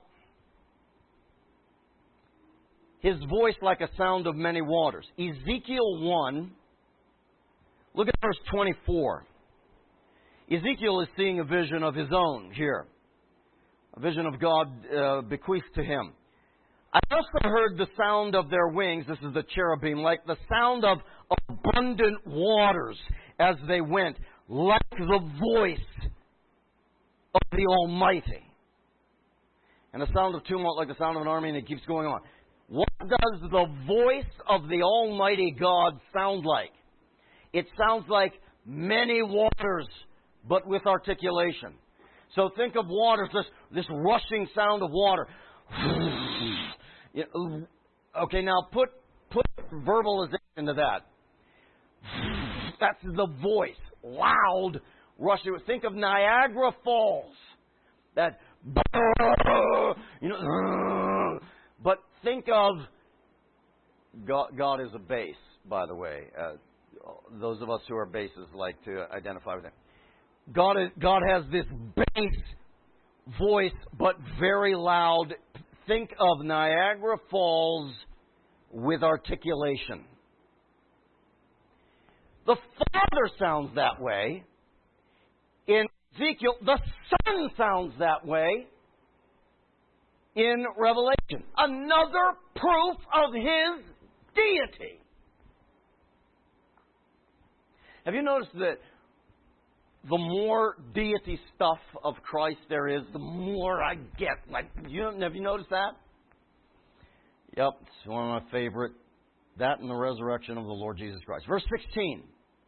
His voice like a sound of many waters? Ezekiel 1, look at verse 24. Ezekiel is seeing a vision of his own here. A vision of God bequeathed to him. I also heard the sound of their wings, this is the cherubim, like the sound of abundant waters as they went, like the voice of the Almighty. And the sound of tumult like the sound of an army, and it keeps going on. What does the voice of the Almighty God sound like? It sounds like many waters, but with articulation. So think of waters, this rushing sound of water. Okay, now put verbalization to that. That's the voice, loud, rushing. Think of Niagara Falls. That, but think of God is a bass, by the way. Those of us who are basses like to identify with Him. God has this bass voice, but very loud. Think of Niagara Falls with articulation. The Father sounds that way. In Ezekiel, the Son sounds that way. In Revelation, another proof of His deity. Have you noticed that the more deity stuff of Christ there is, the more I get? Have you noticed that? Yep, it's one of my favorite. That and the resurrection of the Lord Jesus Christ. Verse 16.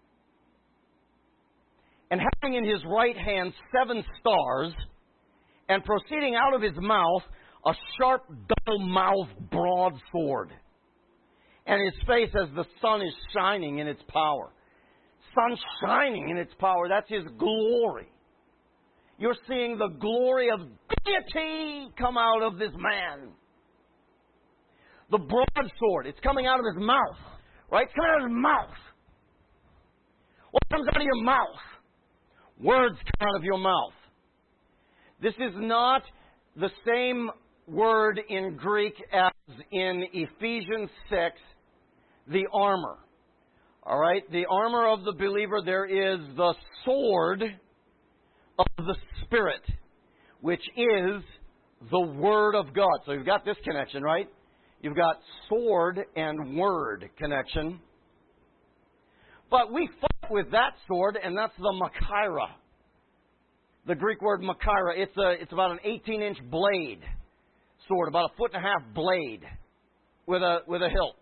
And having in His right hand 7 stars, and proceeding out of His mouth a sharp, double-mouthed broadsword. And His face as the sun is shining in its power. Sun shining in its power, that's His glory. You're seeing the glory of deity come out of this man. The broadsword, it's coming out of His mouth. Right? It's coming out of His mouth. What comes out of your mouth? Words come out of your mouth. This is not the same word in Greek as in Ephesians 6, the armor. All right? The armor of the believer, there is the sword of the Spirit, which is the Word of God. So you've got this connection, right? You've got sword and word connection. But we fight with that sword, and that's the Machaira. The Greek word Machaira. It's about an 18-inch blade sword, about a 1.5-foot blade with a hilt.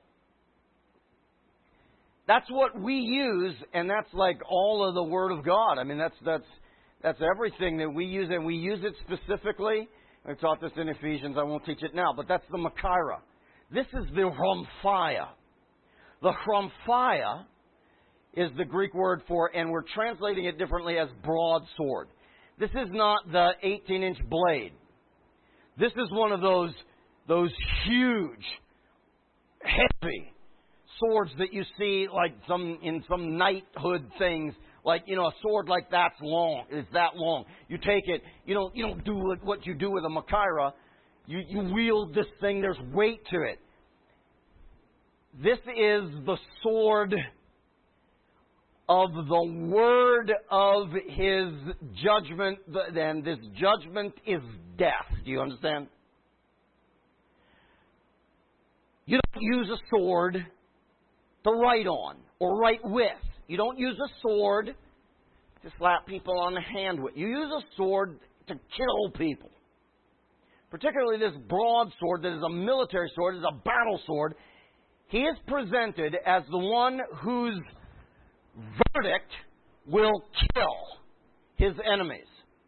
That's what we use, and that's like all of the Word of God. I mean, that's everything that we use, and we use it specifically. I taught this in Ephesians. I won't teach it now, but that's the Machaira. This is the Rhomphaia. The Rhomphaia is the Greek word for, and we're translating it differently as broadsword. This is not the 18-inch blade. This is one of those huge, heavy swords that you see like in some knighthood things. Like, a sword like that's long. It's that long. You take it. You don't do what you do with a Machaira. You wield this thing. There's weight to it. This is the sword of the word of His judgment, and this judgment is death. Do you understand? You don't use a sword to write on or write with. You don't use a sword to slap people on the hand with. You use a sword to kill people. Particularly this broadsword that is a military sword, is a battle sword. He is presented as the one whose verdict will kill his enemies.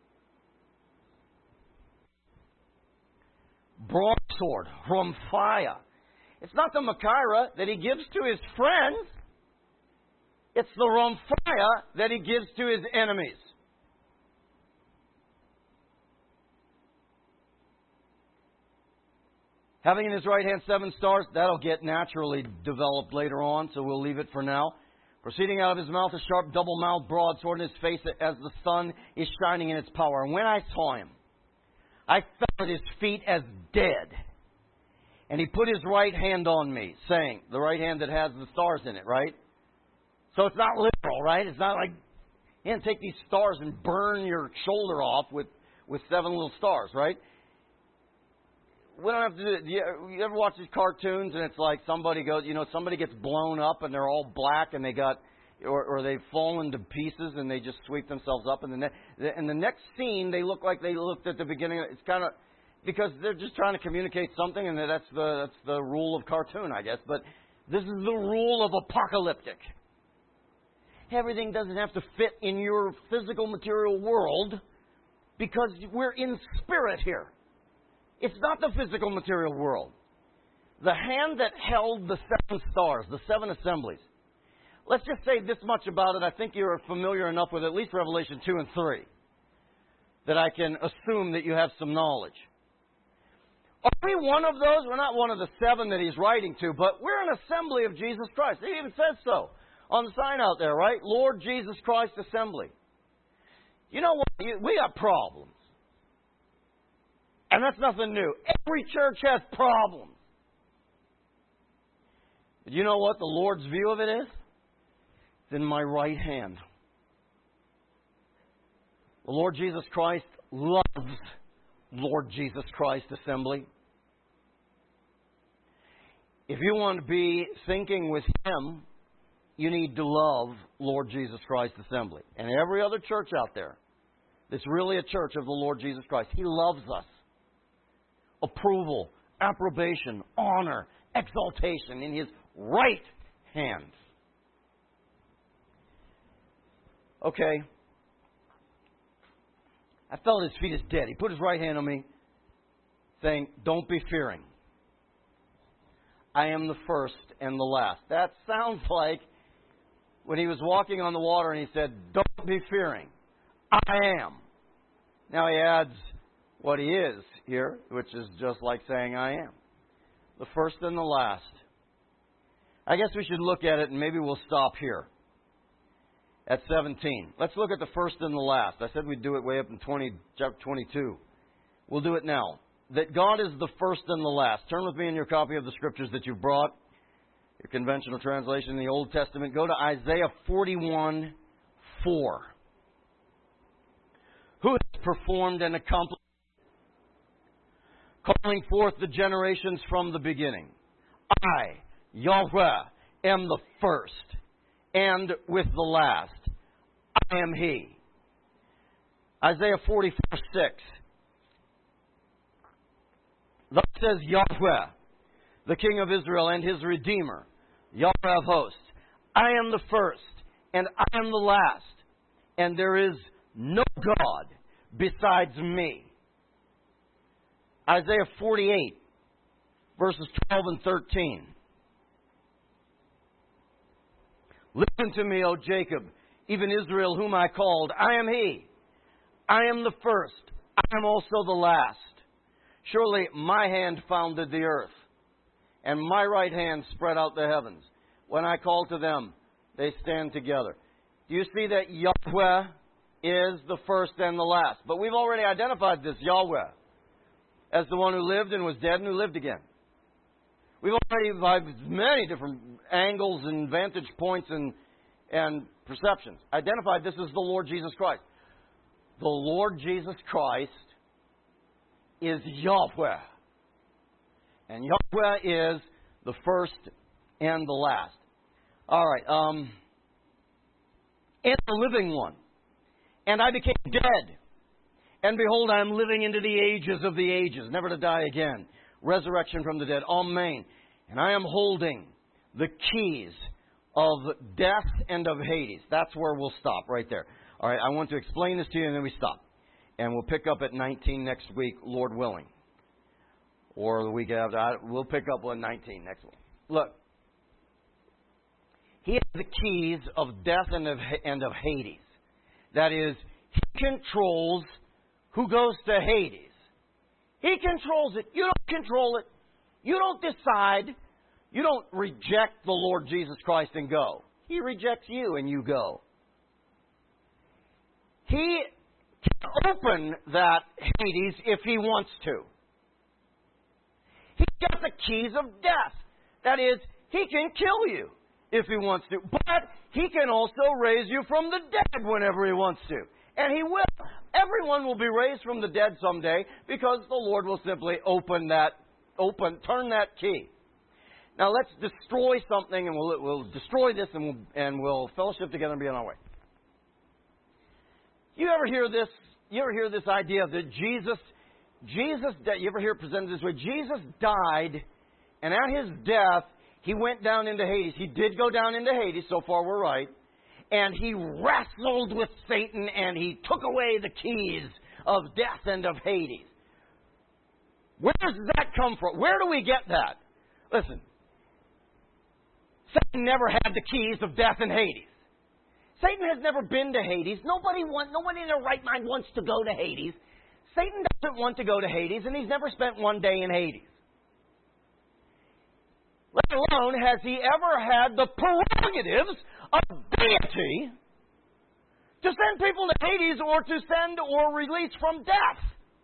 Broadsword, Rhomphaia. It's not the Machaira that he gives to his friends. It's the Rhomphaia that he gives to his enemies. Having in his right hand 7 stars, that'll get naturally developed later on, so we'll leave it for now. Proceeding out of his mouth, a sharp double-mouthed broadsword in his face as the sun is shining in its power. And when I saw him, I fell at his feet as dead. And he put his right hand on me, saying, the right hand that has the stars in it, right? So it's not literal, right? It's not like, you can take these stars and burn your shoulder off with 7 little stars, right? We don't have to do it. You ever watch these cartoons and it's like somebody gets blown up and they're all black and they got, or they've fallen to pieces and they just sweep themselves up. And in the next scene, they look like they looked at the beginning. It's kind of, because they're just trying to communicate something, and that's the rule of cartoon, I guess. But this is the rule of apocalyptic. Everything doesn't have to fit in your physical material world because we're in spirit here. It's not the physical material world. The hand that held the 7 stars, the 7 assemblies. Let's just say this much about it. I think you're familiar enough with at least Revelation 2 and 3 that I can assume that you have some knowledge. Are we one of those? We're not one of the 7 that he's writing to, but we're an assembly of Jesus Christ. He even says so on the sign out there, right? Lord Jesus Christ Assembly. You know what? We got problems. And that's nothing new. Every church has problems. But you know what the Lord's view of it is? It's in my right hand. The Lord Jesus Christ loves Lord Jesus Christ Assembly. If you want to be thinking with Him, you need to love Lord Jesus Christ Assembly. And every other church out there that's really a church of the Lord Jesus Christ, He loves us. Approval, approbation, honor, exaltation in His right hand. Okay. I fell at His feet as dead. He put His right hand on me, saying, don't be fearing. I am the first and the last. That sounds like when He was walking on the water and He said, don't be fearing. I am. Now He adds what He is here, which is just like saying I am. The first and the last. I guess we should look at it and maybe we'll stop here at 17. Let's look at the first and the last. I said we'd do it way up in chapter 22. We'll do it now. That God is the first and the last. Turn with me in your copy of the scriptures that you've brought, your conventional translation in the Old Testament. Go to Isaiah 41:4. Who has performed and accomplished, calling forth the generations from the beginning? I, Yahweh, am the first, and with the last. I am He. Isaiah 44:6. Thus says Yahweh, the King of Israel and His Redeemer, Yahweh of hosts. I am the first, and I am the last, and there is no God besides me. Isaiah 48, verses 12 and 13. Listen to me, O Jacob, even Israel whom I called. I am He. I am the first. I am also the last. Surely my hand founded the earth, and my right hand spread out the heavens. When I call to them, they stand together. Do you see that Yahweh is the first and the last? But we've already identified this Yahweh as the one who lived and was dead and who lived again. We've already, by many different angles and vantage points and perceptions, identified this as the Lord Jesus Christ. The Lord Jesus Christ is Yahweh. And Yahweh is the first and the last. All right. And the living one. And I became dead. And behold, I am living into the ages of the ages, never to die again. Resurrection from the dead. Amen. And I am holding the keys of death and of Hades. That's where we'll stop, right there. All right, I want to explain this to you, and then we stop. And we'll pick up at 19 next week, Lord willing. Or the week after. We'll pick up on 19 next week. Look. He has the keys of death and of Hades. That is, He controls who goes to Hades. He controls it. You don't control it. You don't decide. You don't reject the Lord Jesus Christ and go. He rejects you and you go. He can open that Hades if He wants to. He's got the keys of death. That is, He can kill you if He wants to. But He can also raise you from the dead whenever He wants to. And He will. Everyone will be raised from the dead someday because the Lord will simply turn that key. Now let's destroy something, and we'll destroy this, and we'll fellowship together and be on our way. You ever hear this? You ever hear this idea that Jesus, you ever hear it presented this way? Jesus died, and at His death, He went down into Hades. He did go down into Hades, so far we're right. And He wrestled with Satan, and He took away the keys of death and of Hades. Where does that come from? Where do we get that? Listen, Satan never had the keys of death and Hades. Satan has never been to Hades. Nobody in their right mind wants to go to Hades. Satan doesn't want to go to Hades, and he's never spent one day in Hades. Let alone has he ever had the prerogatives of deity to send people to Hades or to send or release from death.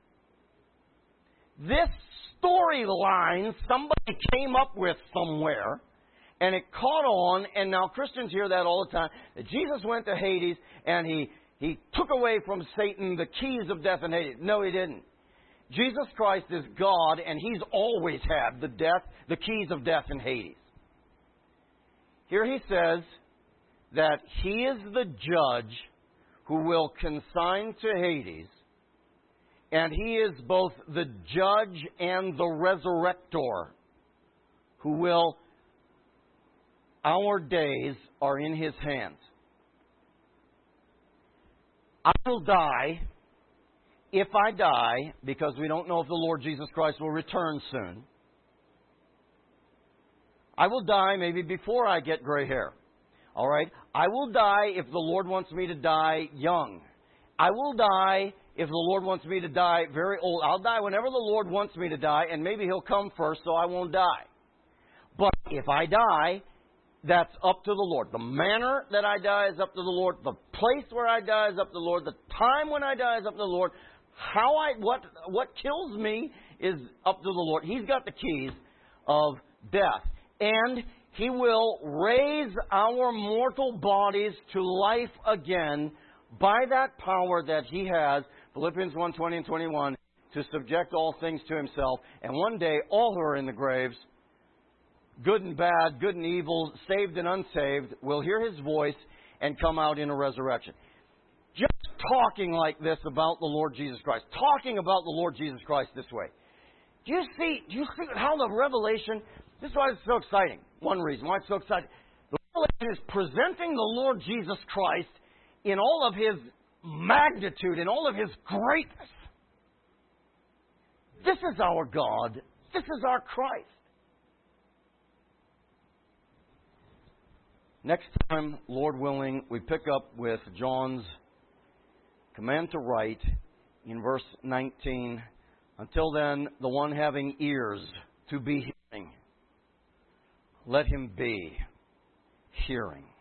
This storyline somebody came up with somewhere, and it caught on, and now Christians hear that all the time, that Jesus went to Hades and he took away from Satan the keys of death and Hades. No, He didn't. Jesus Christ is God, and He's always had the keys of death and Hades. Here He says that He is the judge who will consign to Hades, and He is both the judge and the resurrector who will... Our days are in His hands. I will die if I die, because we don't know if the Lord Jesus Christ will return soon. I will die maybe before I get gray hair. All right? I will die if the Lord wants me to die young. I will die if the Lord wants me to die very old. I'll die whenever the Lord wants me to die, and maybe He'll come first so I won't die. But if I die, that's up to the Lord. The manner that I die is up to the Lord. The place where I die is up to the Lord. The time when I die is up to the Lord. What kills me is up to the Lord. He's got the keys of death. And He will raise our mortal bodies to life again by that power that He has, Philippians 1:20 and 21, to subject all things to Himself. And one day, all who are in the graves, good and bad, good and evil, saved and unsaved, will hear His voice and come out in a resurrection. Just talking like this about the Lord Jesus Christ, talking about the Lord Jesus Christ this way. Do you see how the Revelation, this is why it's so exciting. One reason why it's so exciting. The Revelation is presenting the Lord Jesus Christ in all of His magnitude, in all of His greatness. This is our God. This is our Christ. Next time, Lord willing, we pick up with John's command to write in verse 19. Until then, the one having ears to be hearing, let him be hearing.